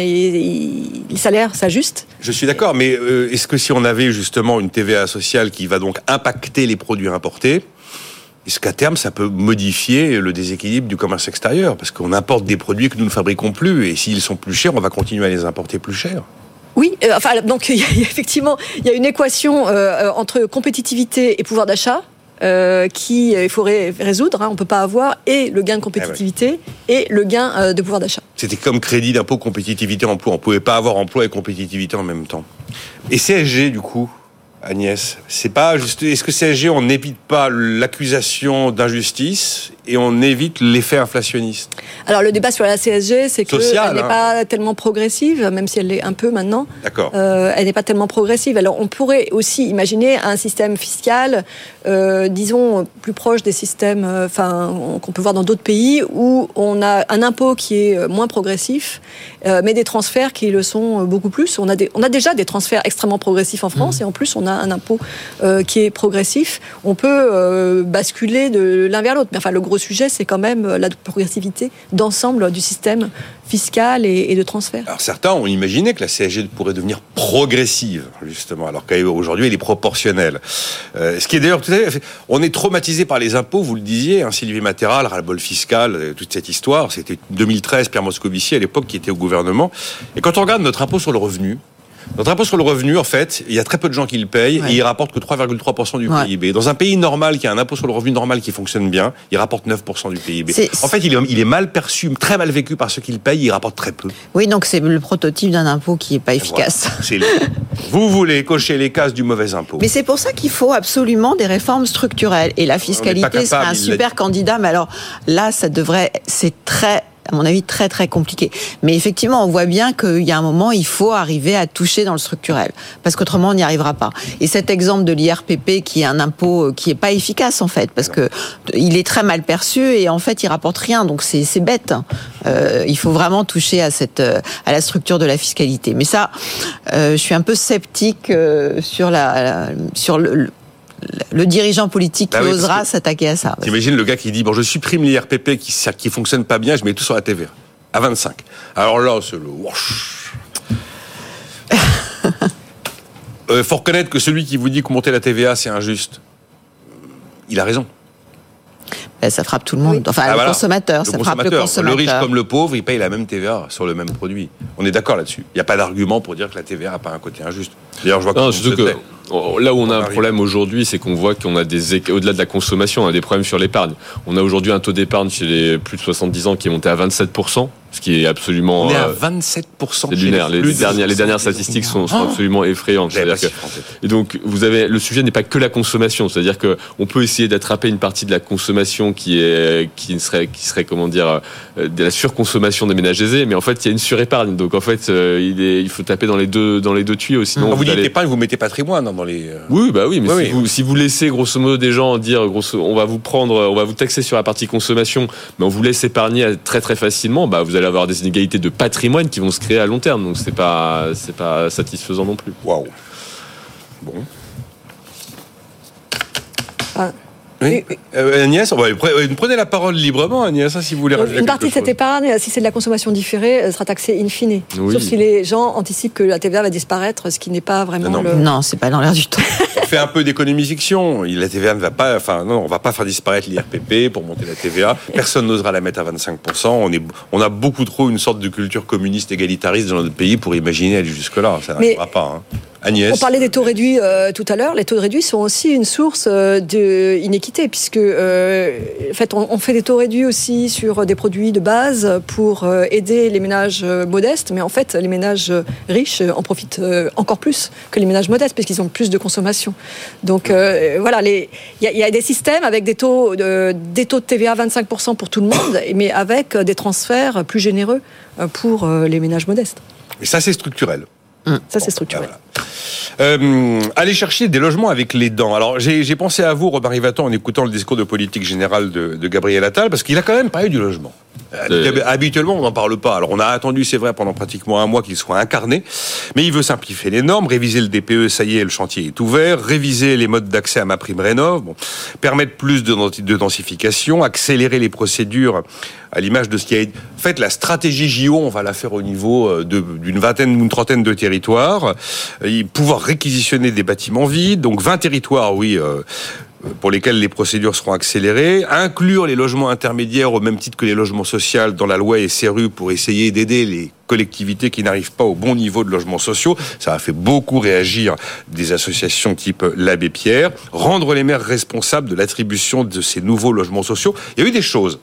les salaires s'ajustent. Je suis d'accord, mais euh, est-ce que si on avait justement une T V A sociale qui va donc impacter les produits importés, est-ce qu'à terme, ça peut modifier le déséquilibre du commerce extérieur? Parce qu'on importe des produits que nous ne fabriquons plus, et s'ils sont plus chers, on va continuer à les importer plus chers. Oui, euh, enfin, donc il y a, effectivement, il y a une équation euh, entre compétitivité et pouvoir d'achat. Euh, qui il faudrait résoudre, hein, on ne peut pas avoir et le gain de compétitivité ah ouais. et le gain euh, de pouvoir d'achat. C'était comme crédit d'impôt, compétitivité, emploi. On ne pouvait pas avoir emploi et compétitivité en même temps. Et C S G, du coup, Agnès, c'est pas juste. Est-ce que C S G, on n'évite pas l'accusation d'injustice et on évite l'effet inflationniste? Alors le débat sur la C S G, c'est qu'elle hein. n'est pas tellement progressive, même si elle l'est un peu maintenant. D'accord. Euh, elle n'est pas tellement progressive. Alors on pourrait aussi imaginer un système fiscal, euh, disons plus proche des systèmes, enfin euh, qu'on peut voir dans d'autres pays où on a un impôt qui est moins progressif, euh, mais des transferts qui le sont beaucoup plus. On a des, on a déjà des transferts extrêmement progressifs en France mmh. et en plus on a un impôt euh, qui est progressif. On peut euh, basculer de l'un vers l'autre. Mais enfin le gros sujet, c'est quand même la progressivité d'ensemble du système fiscal et, et de transfert. Alors certains ont imaginé que la C S G pourrait devenir progressive, justement, alors qu'aujourd'hui elle est proportionnelle. Euh, ce qui est d'ailleurs tout à fait... On est traumatisé par les impôts, vous le disiez, hein, Sylvie Mattéral, ras-le-bol fiscal, toute cette histoire. C'était deux mille treize, Pierre Moscovici à l'époque qui était au gouvernement. Et quand on regarde notre impôt sur le revenu, Notre impôt sur le revenu, en fait, il y a très peu de gens qui le payent ouais. et il rapporte que trois virgule trois pour cent du ouais. P I B. Dans un pays normal qui a un impôt sur le revenu normal qui fonctionne bien, il rapporte neuf pour cent du P I B. C'est... En fait, il est, il est mal perçu, très mal vécu par ceux qui le payent, il rapporte très peu. Oui, donc c'est le prototype d'un impôt qui n'est pas efficace. Voilà. C'est le... Vous voulez cocher les cases du mauvais impôt. Mais c'est pour ça qu'il faut absolument des réformes structurelles. Et la fiscalité, c'est un super candidat. Mais alors là, ça devrait... C'est très... à mon avis, très très compliqué. Mais effectivement, on voit bien qu'il y a un moment, il faut arriver à toucher dans le structurel, parce qu'autrement, on n'y arrivera pas. Et cet exemple de l'I R P P, qui est un impôt qui est pas efficace en fait, parce que il est très mal perçu et en fait, il rapporte rien. Donc c'est c'est bête. Euh, il faut vraiment toucher à cette à la structure de la fiscalité. Mais ça, euh, je suis un peu sceptique euh, sur la, la sur le, le le dirigeant politique qui bah oui, osera s'attaquer à ça. T'imagines le gars qui dit bon, je supprime l'I R P P qui qui fonctionne pas bien, je mets tout sur la T V A à vingt-cinq. Alors là, c'est le. euh, faut reconnaître que celui qui vous dit que monter la T V A c'est injuste, il a raison. Ben, ça frappe tout le monde. Enfin, ah, le voilà. consommateur, le ça consommateur. frappe le consommateur. Le riche comme le pauvre, il paye la même T V A sur le même produit. On est d'accord là-dessus. Il n'y a pas d'argument pour dire que la T V A n'a pas un côté injuste. D'ailleurs, je vois que, non, surtout que là où on a un problème aujourd'hui, c'est qu'on voit qu'on a des au-delà de la consommation, on a des problèmes sur l'épargne. On a aujourd'hui un taux d'épargne chez les plus de soixante-dix ans qui est monté à vingt-sept pour cent, ce qui est absolument. On est à vingt-sept pour cent. C'est lunaire. Les, les dernières, les dernières statistiques sont, sont absolument effrayantes. C'est-à-dire que, et donc, vous avez le sujet n'est pas que la consommation. C'est-à-dire que on peut essayer d'attraper une partie de la consommation qui est qui serait qui serait comment dire de la surconsommation des ménages aisés, mais en fait il y a une surépargne. Donc en fait il est il faut taper dans les deux dans les deux tuyaux. Sinon vous, vous dites allez... épargne, vous mettez patrimoine dans les. Oui bah oui, mais oui, si, oui. Vous, si vous laissez grosso modo des gens dire grosso, on va vous prendre, on va vous taxer sur la partie consommation, mais on vous laisse épargner très très facilement, bah vous allez avoir des inégalités de patrimoine qui vont se créer à long terme. Donc c'est pas c'est pas satisfaisant non plus. Waouh. Bon. Ah. Oui. Euh, Agnès, ouais, prenez la parole librement, Agnès, si vous voulez rajouter une partie de quelque cette épargne, si c'est de la consommation différée, sera taxée in fine. Oui. Sauf si les gens anticipent que la T V A va disparaître, ce qui n'est pas vraiment non, non. le... Non, c'est pas dans l'air du temps. On fait un peu d'économie fiction. La T V A ne va pas, enfin non, on va pas faire disparaître l'I R P P pour monter la T V A. Personne n'osera la mettre à vingt-cinq pour cent. On est, on a beaucoup trop une sorte de culture communiste égalitariste dans notre pays pour imaginer aller jusque là. Ça n'arrivera pas. Hein. Agnès. On parlait des taux réduits euh, tout à l'heure. Les taux réduits sont aussi une source euh, d'inéquité, puisque euh, en fait, on, on fait des taux réduits aussi sur des produits de base pour euh, aider les ménages euh, modestes, mais en fait, les ménages euh, riches en profitent euh, encore plus que les ménages modestes, parce qu'ils ont plus de consommation. Donc euh, voilà, il y, y a des systèmes avec des taux de, des taux de T V A vingt-cinq pour cent pour tout le monde, mais avec des transferts plus généreux pour les ménages modestes. Et ça, c'est structurel. Mmh. Ça, c'est structurel. Ben voilà. Euh, aller chercher des logements avec les dents. Alors, j'ai, j'ai pensé à vous, Robin Rivaton, en écoutant le discours de politique générale de, de Gabriel Attal, parce qu'il a quand même parlé du logement. Euh... Habituellement, on n'en parle pas. Alors, on a attendu, c'est vrai, pendant pratiquement un mois qu'il soit incarné, mais il veut simplifier les normes, réviser le D P E, ça y est, le chantier est ouvert, réviser les modes d'accès à MaPrimeRénov', bon, permettre plus de, de densification, accélérer les procédures à l'image de ce qui a été fait. La stratégie J O, on va la faire au niveau de, d'une vingtaine ou une trentaine de territoires, et pouvoir réquisitionner des bâtiments vides, donc vingt territoires, oui, euh, pour lesquels les procédures seront accélérées, inclure les logements intermédiaires au même titre que les logements sociaux dans la loi S R U pour essayer d'aider les collectivités qui n'arrivent pas au bon niveau de logements sociaux. Ça a fait beaucoup réagir des associations type l'Abbé Pierre, rendre les maires responsables de l'attribution de ces nouveaux logements sociaux. Il y a eu des choses.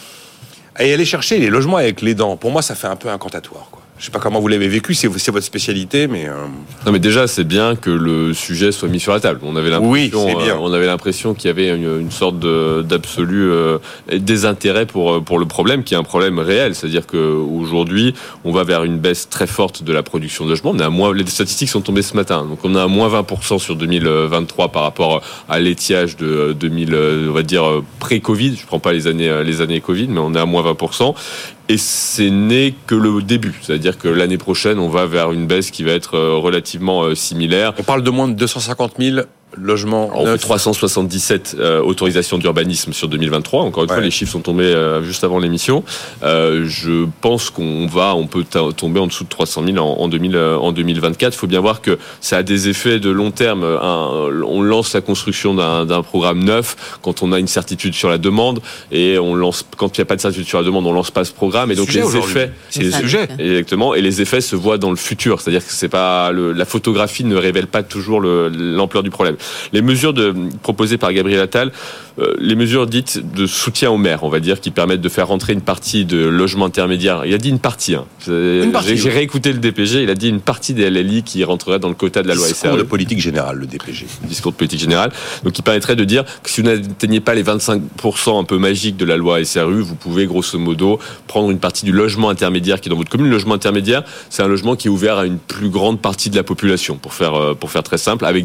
Et aller chercher les logements avec les dents, pour moi, ça fait un peu incantatoire, quoi. Je sais pas comment vous l'avez vécu, c'est, c'est votre spécialité, mais... Euh... Non, mais déjà, c'est bien que le sujet soit mis sur la table. On avait l'impression, oui, c'est bien. Euh, on avait l'impression qu'il y avait une, une sorte de, d'absolu euh, désintérêt pour, pour le problème, qui est un problème réel. C'est-à-dire qu'aujourd'hui, on va vers une baisse très forte de la production de logements. On est à moins, les statistiques sont tombées ce matin. Donc, on a à moins vingt pour cent sur deux mille vingt-trois par rapport à l'étiage de deux mille, on va dire, pré-Covid. Je prends pas les années, les années Covid, mais on est à moins vingt pour cent. Et ce n'est que le début. C'est-à-dire que l'année prochaine, on va vers une baisse qui va être relativement similaire. On parle de moins de deux cent cinquante mille logements. On fait trois cent soixante-dix-sept euh, autorisations d'urbanisme sur deux mille vingt-trois. Encore une ouais. fois, les chiffres sont tombés euh, juste avant l'émission. Euh, je pense qu'on va, on peut t- tomber en dessous de trois cent mille en, en, deux mille, euh, en deux mille vingt-quatre. Il faut bien voir que ça a des effets de long terme. Un, on lance la construction d'un, d'un programme neuf quand on a une certitude sur la demande, et on lance, quand il n'y a pas de certitude sur la demande, on lance pas ce programme. Et donc les effets, c'est le sujet. Exactement. Et les effets se voient dans le futur. C'est-à-dire que c'est pas le, la photographie ne révèle pas toujours le, l'ampleur du problème. Les mesures de, proposées par Gabriel Attal, euh, les mesures dites de soutien aux maires, on va dire, qui permettent de faire rentrer une partie de logements intermédiaires. Il a dit une partie. Hein. Une partie j'ai, j'ai réécouté le D P G, il a dit une partie des L L I qui rentrerait dans le quota de la loi S R U. Discours de politique générale, le D P G. Discours de politique générale. Donc, qui permettrait de dire que si vous n'atteignez pas les vingt-cinq pour cent un peu magiques de la loi S R U, vous pouvez, grosso modo, prendre une partie du logement intermédiaire qui est dans votre commune. Le logement intermédiaire, c'est un logement qui est ouvert à une plus grande partie de la population, pour faire, pour faire très simple, avec des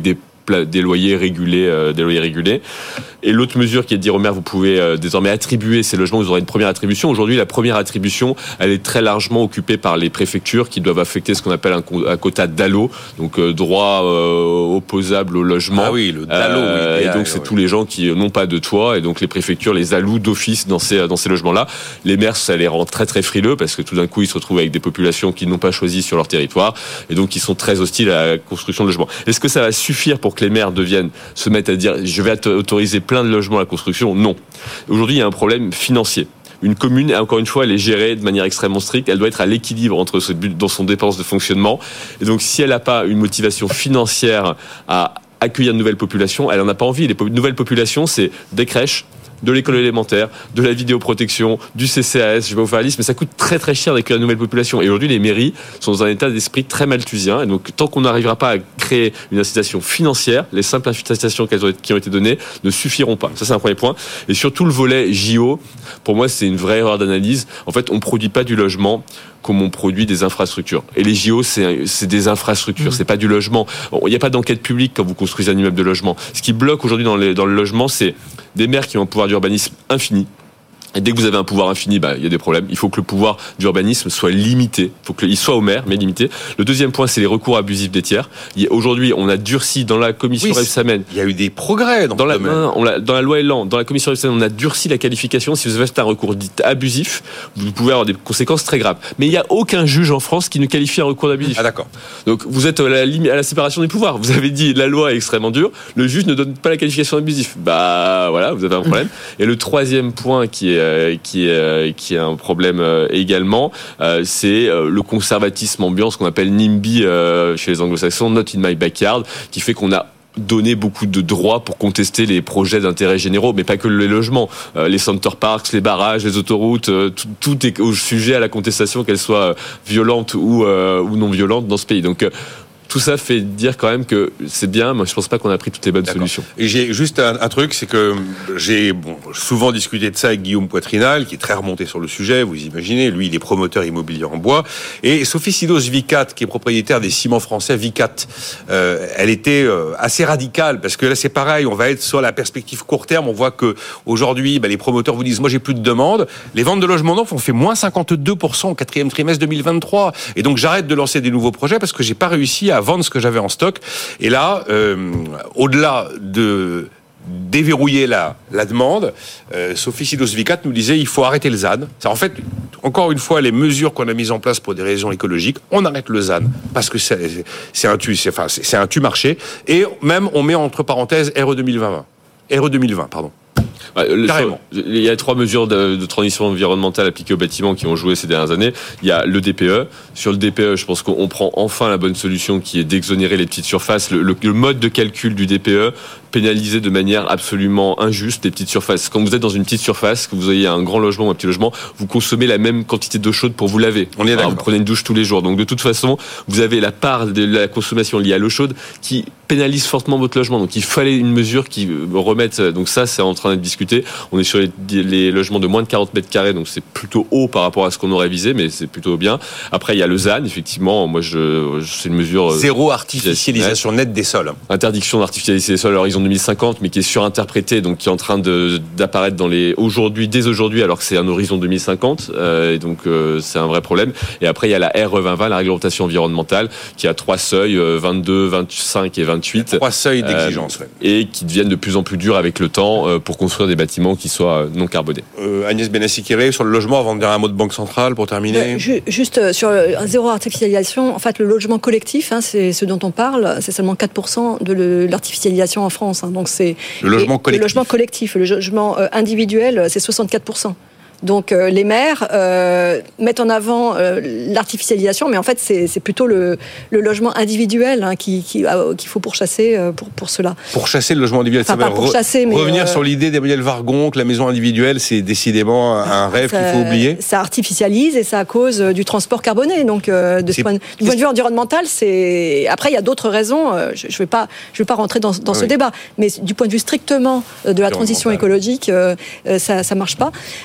des loyers régulés, euh, des loyers régulés. Et l'autre mesure qui est de dire aux maires, vous pouvez euh, désormais attribuer ces logements, vous aurez une première attribution. Aujourd'hui, la première attribution, elle est très largement occupée par les préfectures qui doivent affecter ce qu'on appelle un, un quota D A L O, donc euh, droit euh, opposable au logement. Ah oui, le D A L O. Euh, oui, et donc c'est oui. tous les gens qui n'ont pas de toit, et donc les préfectures les allouent d'office dans ces dans ces logements-là. Les maires, ça les rend très très frileux parce que tout d'un coup ils se retrouvent avec des populations qu'ils n'ont pas choisies sur leur territoire, et donc ils sont très hostiles à la construction de logements. Est-ce que ça va suffire pour que les maires deviennent se mettre à dire je vais autoriser plein de logements à la construction? Non. Aujourd'hui, il y a un problème financier. Une commune, encore une fois, elle est gérée de manière extrêmement stricte. Elle doit être à l'équilibre entre ce but dans son dépense de fonctionnement. Et donc, si elle n'a pas une motivation financière à accueillir de nouvelles populations, elle n'en a pas envie. Les nouvelles populations, c'est des crèches, de l'école élémentaire, de la vidéoprotection, du C C A S, je vais vous faire la liste, mais ça coûte très très cher d'accueillir une nouvelle population. Et aujourd'hui, les mairies sont dans un état d'esprit très malthusien. Et donc, tant qu'on n'arrivera pas à créer une incitation financière, les simples incitations qui ont été données ne suffiront pas. Ça, c'est un premier point. Et surtout, le volet J O, pour moi, c'est une vraie erreur d'analyse. En fait, on ne produit pas du logement comme on produit des infrastructures. Et les J O, c'est, c'est des infrastructures, mmh. c'est pas du logement. Il n'y a pas d'enquête publique quand vous construisez un immeuble de logement. Ce qui bloque aujourd'hui dans, les, dans le logement, c'est des maires qui ont un pouvoir d'urbanisme infini. Et dès que vous avez un pouvoir infini, bah, il y a des problèmes. Il faut que le pouvoir d'urbanisme soit limité. Il faut qu'il soit au maire, mais limité. Le deuxième point, c'est les recours abusifs des tiers. Il y a, aujourd'hui, on a durci dans la commission oui, Rebsamen. Il y a eu des progrès dans, dans le la, domaine. Non, on l'a, dans la loi Elan, dans la commission Rebsamen, on a durci la qualification. Si vous avez fait un recours dit abusif, vous pouvez avoir des conséquences très graves. Mais il n'y a aucun juge en France qui ne qualifie un recours abusif. Ah d'accord. Donc vous êtes à la, limite, à la séparation des pouvoirs. Vous avez dit la loi est extrêmement dure. Le juge ne donne pas la qualification abusif. Bah voilà, vous avez un problème. Et le troisième point qui est qui est qui est un problème également, c'est le conservatisme ambiant, ce qu'on appelle NIMBY chez les anglo-saxons, Not in my backyard, qui fait qu'on a donné beaucoup de droits pour contester les projets d'intérêt généraux, mais pas que les logements, les center parks, les barrages, les autoroutes, tout, tout est au sujet à la contestation, qu'elle soit violente ou, ou non violente dans ce pays. Donc tout ça fait dire quand même que c'est bien, mais je pense pas qu'on a pris toutes les bonnes D'accord. solutions. Et j'ai juste un, un truc, c'est que j'ai bon, souvent discuté de ça avec Guillaume Poitrinal, qui est très remonté sur le sujet, vous imaginez, lui il est promoteur immobilier en bois, et Sophie Sidos Vicat, qui est propriétaire des ciments français Vicat, euh, elle était euh, assez radicale, parce que là c'est pareil, on va être sur la perspective court terme, on voit que aujourd'hui bah, les promoteurs vous disent, moi j'ai plus de demandes, les ventes de logements neufs ont fait moins cinquante-deux pour cent au quatrième trimestre deux mille vingt-trois, et donc j'arrête de lancer des nouveaux projets parce que j'ai pas réussi à vendre ce que j'avais en stock. Et là, euh, au-delà de déverrouiller la, la demande, euh, Sophie Sidos-Vicat nous disait il faut arrêter le Z A N. C'est en fait, encore une fois, les mesures qu'on a mises en place pour des raisons écologiques, on arrête le Z A N parce que c'est, c'est un tu, c'est, enfin, c'est, c'est un tu marché. Et même, on met entre parenthèses R E deux mille vingt. R E deux mille vingt, pardon. Carrément. Il y a trois mesures de, de transition environnementale appliquées au bâtiment qui ont joué ces dernières années. Il y a le D P E. Sur le D P E, je pense qu'on prend enfin la bonne solution qui est d'exonérer les petites surfaces. Le, le, le mode de calcul du D P E pénaliser de manière absolument injuste les petites surfaces. Quand vous êtes dans une petite surface, que vous ayez un grand logement ou un petit logement, vous consommez la même quantité d'eau chaude pour vous laver. On est d'accord. Alors, vous prenez une douche tous les jours. Donc de toute façon, vous avez la part de la consommation liée à l'eau chaude qui pénalise fortement votre logement. Donc il fallait une mesure qui remette. Donc ça, c'est en train d'être discuté. On est sur les, les logements de moins de quarante mètres carrés, donc c'est plutôt haut par rapport à ce qu'on aurait visé, mais c'est plutôt bien. Après, il y a le Z A N, effectivement. Moi, je, c'est une mesure zéro artificialisation nette des sols. Interdiction d'artificialiser les sols à l'horizon deux mille cinquante, mais qui est surinterprétée, donc qui est en train de d'apparaître dans les aujourd'hui, dès aujourd'hui, alors que c'est un horizon deux mille cinquante. Euh, et donc euh, c'est un vrai problème. Et après, il y a la R E vingt vingt, la réglementation environnementale, qui a trois seuils, euh, vingt-deux, vingt-cinq et vingt-huit. Trois seuils d'exigence, euh, ouais. Et qui deviennent de plus en plus durs avec le temps euh, pour construire des bâtiments qui soient non carbonés. Euh, Agnès Benassi-Kéré, sur le logement, avant de dire un mot de Banque Centrale pour terminer. Euh, juste sur le zéro artificialisation, en fait, le logement collectif, hein, c'est ce dont on parle, c'est seulement quatre pour cent de le, l'artificialisation en France. Hein, donc c'est le logement collectif. Le logement collectif, le logement euh, individuel, c'est soixante-quatre pour cent. Donc euh, les maires euh, mettent en avant euh, l'artificialisation, mais en fait c'est, c'est plutôt le, le logement individuel hein, qui, qui, euh, qu'il faut pourchasser euh, pour, pour cela. Pourchasser le logement individuel, enfin, ça pas va pourchasser, re- mais revenir euh, sur l'idée d'Emmanuel Vargon que la maison individuelle c'est décidément un rêve ça, qu'il faut oublier. Ça artificialise et ça cause du transport carboné. Donc euh, de ce point, du point de vue environnemental, c'est après il y a d'autres raisons. Euh, je ne vais pas je vais pas rentrer dans, dans oui. ce débat, mais du point de vue strictement de la transition écologique, euh, ça ça marche pas. Après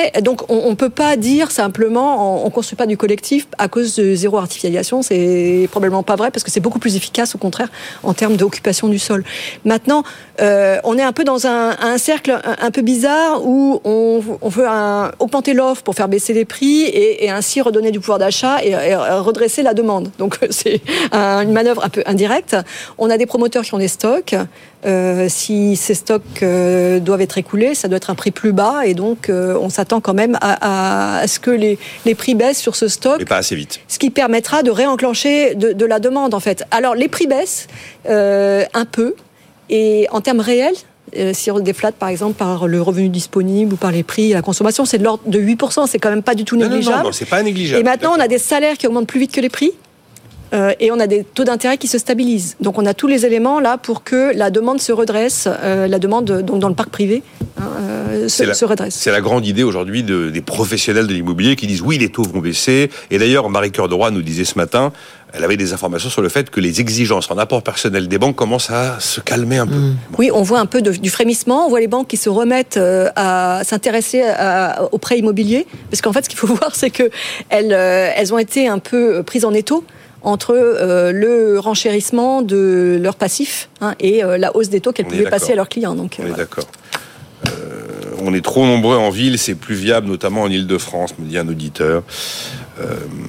Après, donc on ne peut pas dire simplement, on ne construit pas du collectif à cause de zéro artificialisation, c'est probablement pas vrai, parce que c'est beaucoup plus efficace, au contraire, en termes d'occupation du sol. Maintenant, euh, on est un peu dans un, un cercle un, un peu bizarre, où on, on veut un, augmenter l'offre pour faire baisser les prix, et, et ainsi redonner du pouvoir d'achat, et, et redresser la demande. Donc c'est un, une manœuvre un peu indirecte. On a des promoteurs qui ont des stocks. Euh, si ces stocks euh, doivent être écoulés, ça doit être un prix plus bas, et donc euh, on s'attend quand même à, à, à ce que les, les prix baissent sur ce stock. Mais pas assez vite. Ce qui permettra de réenclencher de, de la demande, en fait. Alors les prix baissent euh, un peu, et en termes réels, euh, si on déflate par exemple par le revenu disponible ou par les prix à la consommation, c'est de l'ordre de huit pour cent, c'est quand même pas du tout négligeable. Non, non, non, c'est pas négligeable. Et maintenant, on a des salaires qui augmentent plus vite que les prix. Euh, et on a des taux d'intérêt qui se stabilisent. Donc on a tous les éléments là pour que la demande se redresse, euh, la demande donc dans le parc privé hein, euh, se, la, se redresse. C'est la grande idée aujourd'hui de, des professionnels de l'immobilier qui disent oui, les taux vont baisser. Et d'ailleurs, Marie-Cœur de Roy nous disait ce matin, elle avait des informations sur le fait que les exigences en apport personnel des banques commencent à se calmer un peu. Mmh. Bon. Oui, on voit un peu de, du frémissement, on voit les banques qui se remettent euh, à s'intéresser à, aux prêts immobiliers, parce qu'en fait, ce qu'il faut voir, c'est que elles, euh, elles ont été un peu prises en étau entre euh, le renchérissement de leurs passifs hein, et euh, la hausse des taux qu'elles pouvaient passer à leurs clients. Donc, on euh, est voilà. d'accord. Euh, on est trop nombreux en ville, c'est plus viable, notamment en Île-de-France, me dit un auditeur. Euh,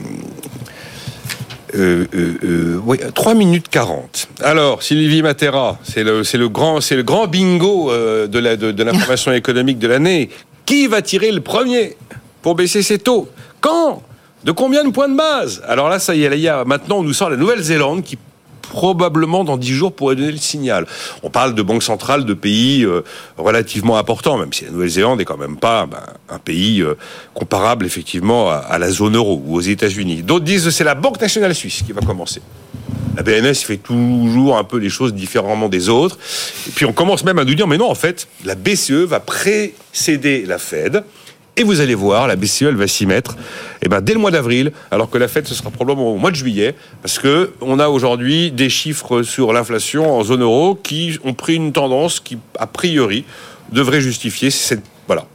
euh, euh, euh, oui, trois minutes quarante. Alors, Sylvie Matera, c'est le, c'est le, grand, c'est le grand bingo euh, de, la, de, de l'information économique de l'année. Qui va tirer le premier pour baisser ses taux ? Quand ? De combien de points de base ? Alors là, ça y est, là, il y a, maintenant, on nous sort la Nouvelle-Zélande qui, probablement, dans dix jours, pourrait donner le signal. On parle de banques centrales de pays euh, relativement importants, même si la Nouvelle-Zélande n'est quand même pas ben, un pays euh, comparable, effectivement, à, à la zone euro ou aux États-Unis. D'autres disent que c'est la Banque nationale suisse qui va commencer. La B N S fait toujours un peu les choses différemment des autres. Et puis, on commence même à nous dire, mais non, en fait, la B C E va précéder la Fed. Et vous allez voir, la B C E, elle va s'y mettre eh ben, dès le mois d'avril, alors que la Fed, ce sera probablement au mois de juillet, parce qu'on a aujourd'hui des chiffres sur l'inflation en zone euro qui ont pris une tendance qui, a priori, devrait justifier cette... Voilà.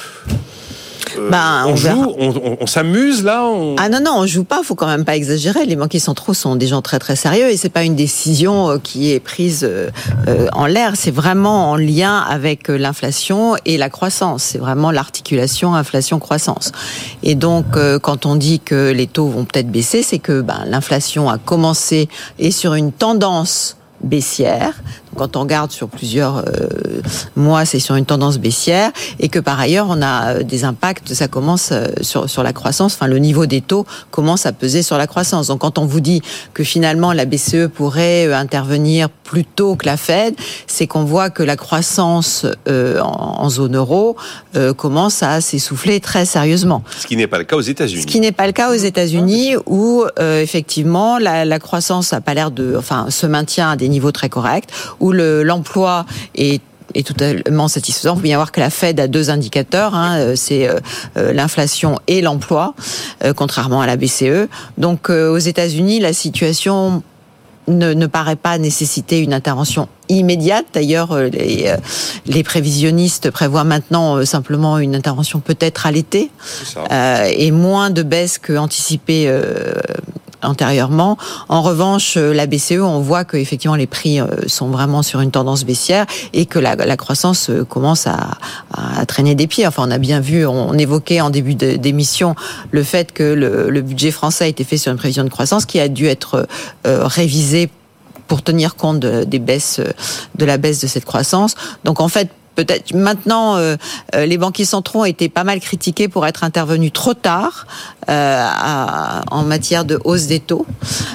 Euh, ben, on, on joue, verra. on, on, on s'amuse là on... Ah non, non, on joue pas, faut quand même pas exagérer. Les banquiers centraux sont des gens très très sérieux et c'est pas une décision qui est prise euh, en l'air, c'est vraiment en lien avec l'inflation et la croissance. C'est vraiment l'articulation inflation-croissance. Et donc, euh, quand on dit que les taux vont peut-être baisser, c'est que ben, l'inflation a commencé et sur une tendance baissière. Quand on regarde sur plusieurs euh, mois, c'est sur une tendance baissière et que par ailleurs, on a des impacts, ça commence euh, sur, sur la croissance, enfin le niveau des taux commence à peser sur la croissance. Donc quand on vous dit que finalement la B C E pourrait euh, intervenir plus tôt que la Fed, c'est qu'on voit que la croissance euh, en, en zone euro euh, commence à s'essouffler très sérieusement. Ce qui n'est pas le cas aux États-Unis. Ce qui n'est pas le cas aux États-Unis où euh, effectivement la, la croissance n'a pas l'air de, enfin, se maintient à des niveaux très corrects, où le, l'emploi est est totalement satisfaisant. Il faut bien voir que la Fed a deux indicateurs, hein, c'est euh, l'inflation et l'emploi, euh, contrairement à la B C E. Donc euh, aux États-Unis, la situation ne, ne paraît pas nécessiter une intervention immédiate. D'ailleurs, les, les prévisionnistes prévoient maintenant simplement une intervention peut-être à l'été euh, et moins de baisse qu'anticipé euh, antérieurement. En revanche, la B C E, on voit que effectivement les prix sont vraiment sur une tendance baissière et que la, la croissance commence à, à traîner des pieds. Enfin, on a bien vu, on, on évoquait en début de, d'émission le fait que le, le budget français a été fait sur une prévision de croissance qui a dû être euh, révisée pour tenir compte de, des baisses, de la baisse de cette croissance. Donc en fait, peut-être maintenant, euh, les banquiers centraux ont été pas mal critiqués pour être intervenus trop tard euh, à, en matière de hausse des taux.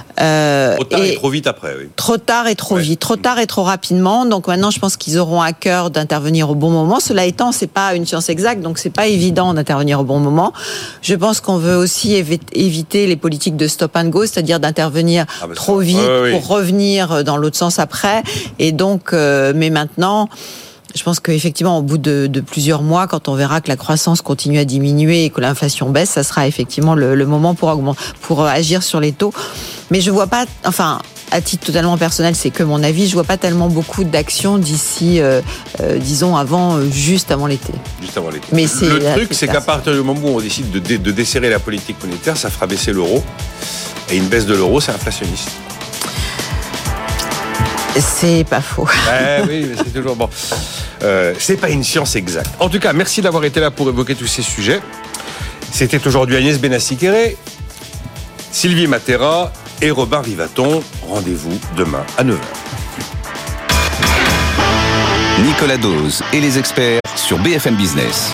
Euh, trop tard et, et trop vite après, oui. Trop tard et trop ouais. vite, trop tard et trop rapidement. Donc maintenant, je pense qu'ils auront à cœur d'intervenir au bon moment. Cela étant, c'est pas une science exacte, donc c'est pas évident d'intervenir au bon moment. Je pense qu'on veut aussi éviter les politiques de stop and go, c'est-à-dire d'intervenir ah bah trop ça. vite ouais, ouais, pour oui. revenir dans l'autre sens après. Et donc, euh, mais maintenant. Je pense qu'effectivement, au bout de, de plusieurs mois, quand on verra que la croissance continue à diminuer et que l'inflation baisse, ça sera effectivement le, le moment pour, augmenter, pour agir sur les taux. Mais je vois pas, enfin, à titre totalement personnel, c'est que mon avis, je vois pas tellement beaucoup d'actions d'ici, euh, euh, disons, avant, euh, juste avant l'été. Juste avant l'été. Mais c'est le la- truc, c'est c'est qu'à partir du moment où on décide de, dé- de desserrer la politique monétaire, ça fera baisser l'euro. Et une baisse de l'euro, c'est inflationniste. C'est pas faux. Eh oui, mais c'est toujours bon. Euh, c'est pas une science exacte. En tout cas, merci d'avoir été là pour évoquer tous ces sujets. C'était aujourd'hui Agnès Benassi-Kéré, Sylvie Matera et Robin Rivaton. Rendez-vous demain à neuf heures. Nicolas Dose et les experts sur B F M Business.